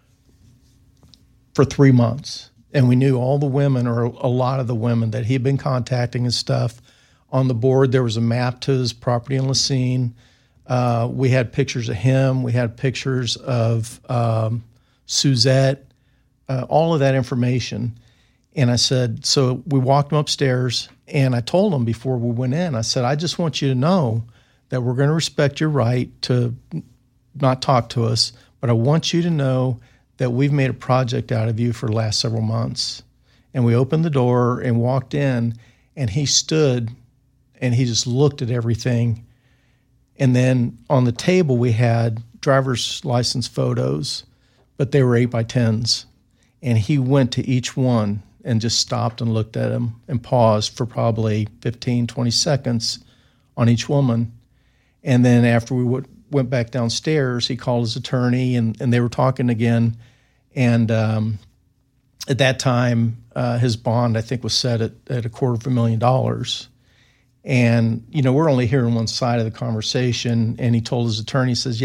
for 3 months. And we knew all the women, or a lot of the women that he had been contacting and stuff. On the board, there was a map to his property in Lacine. We had pictures of him. We had pictures of Suzette, all of that information. And I said, so we walked him upstairs, and I told him before we went in, I said, I just want you to know that we're going to respect your right to not talk to us, but I want you to know that we've made a project out of you for the last several months. And we opened the door and walked in, and he stood and he just looked at everything. And then on the table we had driver's license photos, but they were 8x10s. And he went to each one and just stopped and looked at them and paused for probably 15, 20 seconds on each woman. And then after we went back downstairs, he called his attorney, and they were talking again. And at that time, his bond, I think, was set at $250,000. And, we're only hearing one side of the conversation. And he told his attorney, he says,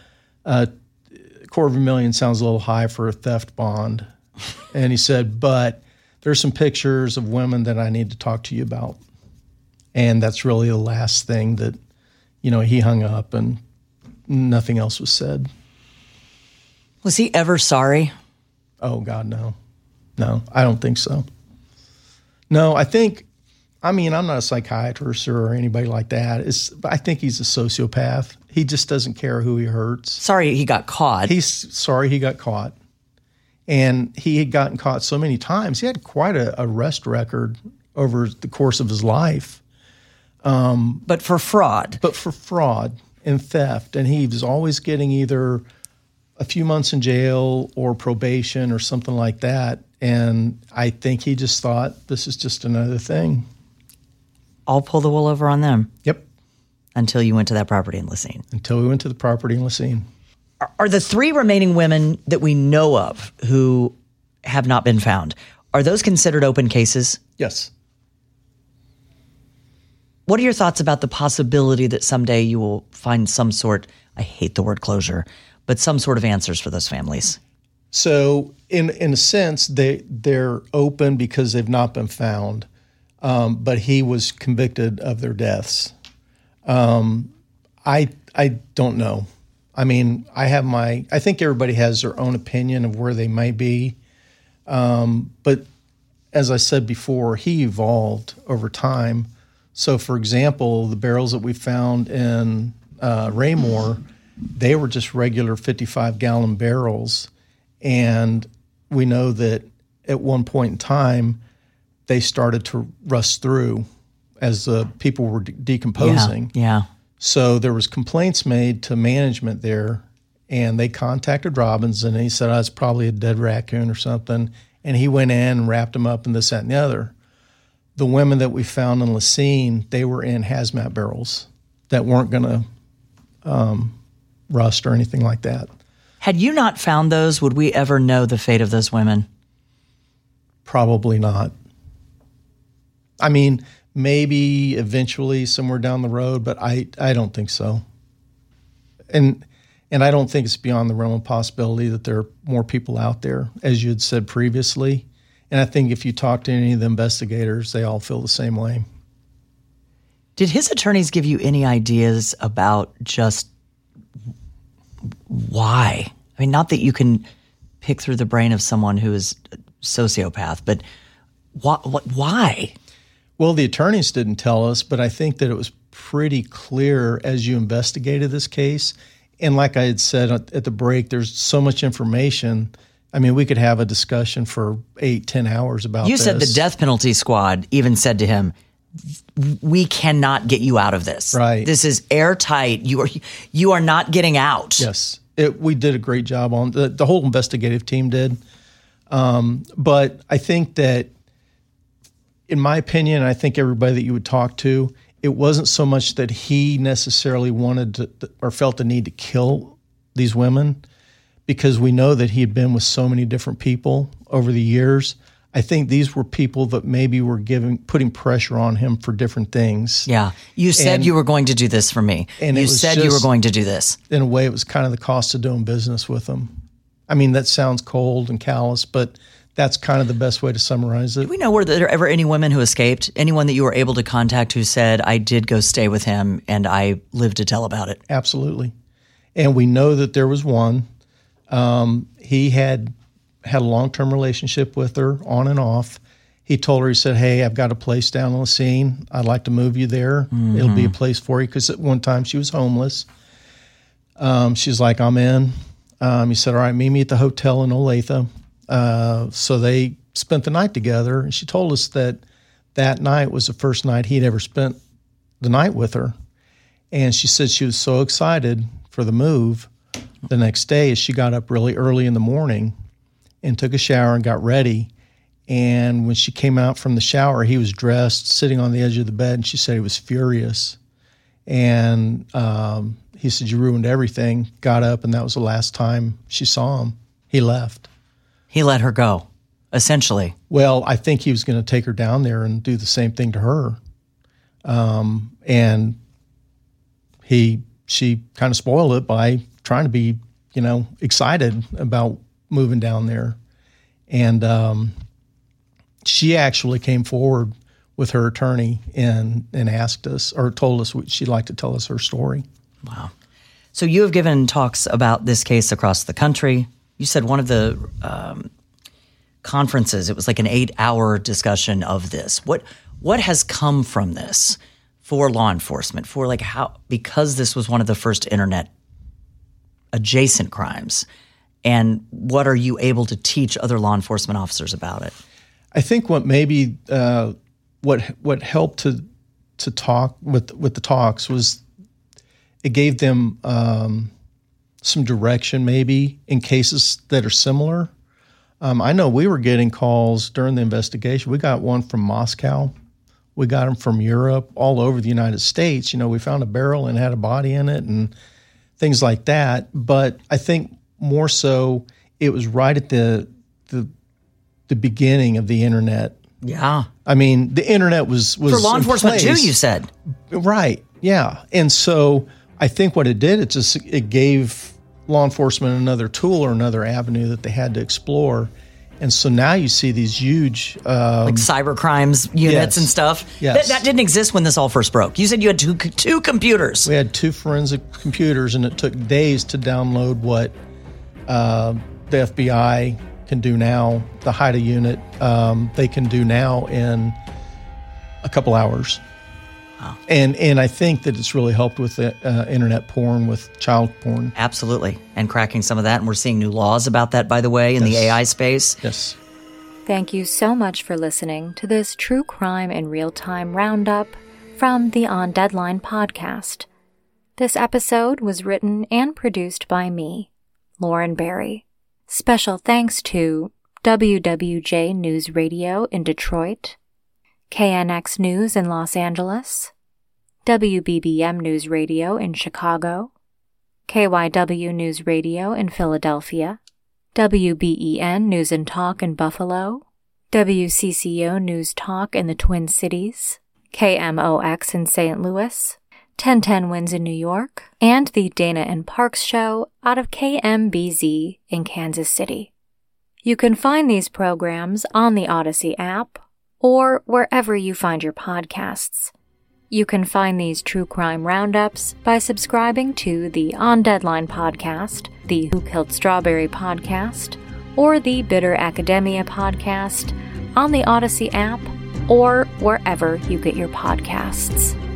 $250,000 sounds a little high for a theft bond. And he said, but there's some pictures of women that I need to talk to you about. And that's really the last thing that, he hung up, and nothing else was said. Was he ever sorry? Oh, God, no. No, I don't think so. No, I'm not a psychiatrist or anybody like that. I think he's a sociopath. He just doesn't care who he hurts. Sorry he got caught. He's sorry he got caught. And he had gotten caught so many times. He had quite an arrest record over the course of his life. But for fraud. And theft. And he was always getting either a few months in jail or probation or something like that. And I think he just thought, this is just another thing. I'll pull the wool over on them. Yep. Until you went to that property in Lacine. Until we went to the property in Lacine. Are the 3 remaining women that we know of who have not been found, are those considered open cases? Yes. What are your thoughts about the possibility that someday you will find some sort, I hate the word closure, but some sort of answers for those families? So in a sense, they're open because they've not been found, but he was convicted of their deaths. I don't know. I think everybody has their own opinion of where they might be. But as I said before, he evolved over time. So, for example, the barrels that we found in Raymore, they were just regular 55-gallon barrels. And we know that at one point in time, they started to rust through as the people were decomposing. Yeah. So there was complaints made to management there, and they contacted Robbins, and he said, it's probably a dead raccoon or something. And he went in and wrapped them up in this, that, and the other. The women that we found in Lacine, they were in hazmat barrels that weren't going to rust or anything like that. Had you not found those, would we ever know the fate of those women? Probably not. Maybe eventually somewhere down the road, but I don't think so. And I don't think it's beyond the realm of possibility that there are more people out there, as you had said previously. And I think if you talk to any of the investigators, they all feel the same way. Did his attorneys give you any ideas about just why? Not that you can pick through the brain of someone who is a sociopath, but why? Well, the attorneys didn't tell us, but I think that it was pretty clear as you investigated this case. And like I had said at the break, there's so much information. We could have a discussion for 8-10 hours about this. You said the death penalty squad even said to him, we cannot get you out of this. Right. This is airtight. You are not getting out. Yes. We did a great job on the whole investigative team did. But I think that, in my opinion, I think everybody that you would talk to, it wasn't so much that he necessarily wanted to or felt the need to kill these women, because we know that he had been with so many different people over the years. I think these were people that maybe were putting pressure on him for different things. Yeah. You said you were going to do this for me. And you said you were going to do this. In a way, it was kind of the cost of doing business with him. I mean, that sounds cold and callous, but that's kind of the best way to summarize it. Do we know were there ever any women who escaped? Anyone that you were able to contact who said, I did go stay with him and I lived to tell about it? Absolutely. And we know that there was one. He had a long-term relationship with her on and off. He told her, he said, hey, I've got a place down in Lacine. I'd like to move you there. Mm-hmm. It'll be a place for you. Because at one time she was homeless. She's like, I'm in. He said, all right, meet me at the hotel in Olathe. So they spent the night together. And she told us that night was the first night he'd ever spent the night with her. And she said she was so excited for the move the next day as she got up really early in the morning and took a shower and got ready. And when she came out from the shower, he was dressed, sitting on the edge of the bed, and she said he was furious. And he said, you ruined everything. Got up, and that was the last time she saw him. He left. He let her go, essentially. Well, I think he was going to take her down there and do the same thing to her. And she kind of spoiled it by trying to be, excited about moving down there. And she actually came forward with her attorney and asked us, or told us she'd like to tell us her story. Wow. So you have given talks about this case across the country. You said one of the conferences, it was like an 8-hour discussion of this. What has come from this for law enforcement, for like how, because this was one of the first internet adjacent crimes, and what are you able to teach other law enforcement officers about it? I think what maybe what helped to talk with the talks was it gave them some direction maybe in cases that are similar. I know we were getting calls during the investigation. We got one from Moscow. We got them from Europe, all over the United States. We found a barrel and had a body in it and things like that. But I think more so it was right at the beginning of the internet. Yeah. I mean, the internet was for law enforcement too, you said. Right. Yeah. And so I think what it did, it gave law enforcement another tool or another avenue that they had to explore. And so now you see these huge like cyber crimes units and stuff. Yes. That didn't exist when this all first broke. You said you had two computers. We had 2 forensic computers, and it took days to download what the FBI can do now. The HIDTA unit, they can do now in a couple hours. Wow. And I think that it's really helped with the internet porn, with child porn. Absolutely. And cracking some of that. And we're seeing new laws about that, by the way, in the AI space. Yes. Thank you so much for listening to this True Crime in Real Time Roundup from the On Deadline podcast. This episode was written and produced by me, Lauren Barry. Special thanks to WWJ News Radio in Detroit, KNX News in Los Angeles, WBBM News Radio in Chicago, KYW News Radio in Philadelphia, WBEN News and Talk in Buffalo, WCCO News Talk in the Twin Cities, KMOX in St. Louis, 1010 Winds in New York, and the Dana and Parks Show out of KMBZ in Kansas City. You can find these programs on the Odyssey app or wherever you find your podcasts. You can find these true crime roundups by subscribing to the On Deadline podcast, the Who Killed Strawberry podcast, or the Bitter Academia podcast on the Odyssey app or wherever you get your podcasts.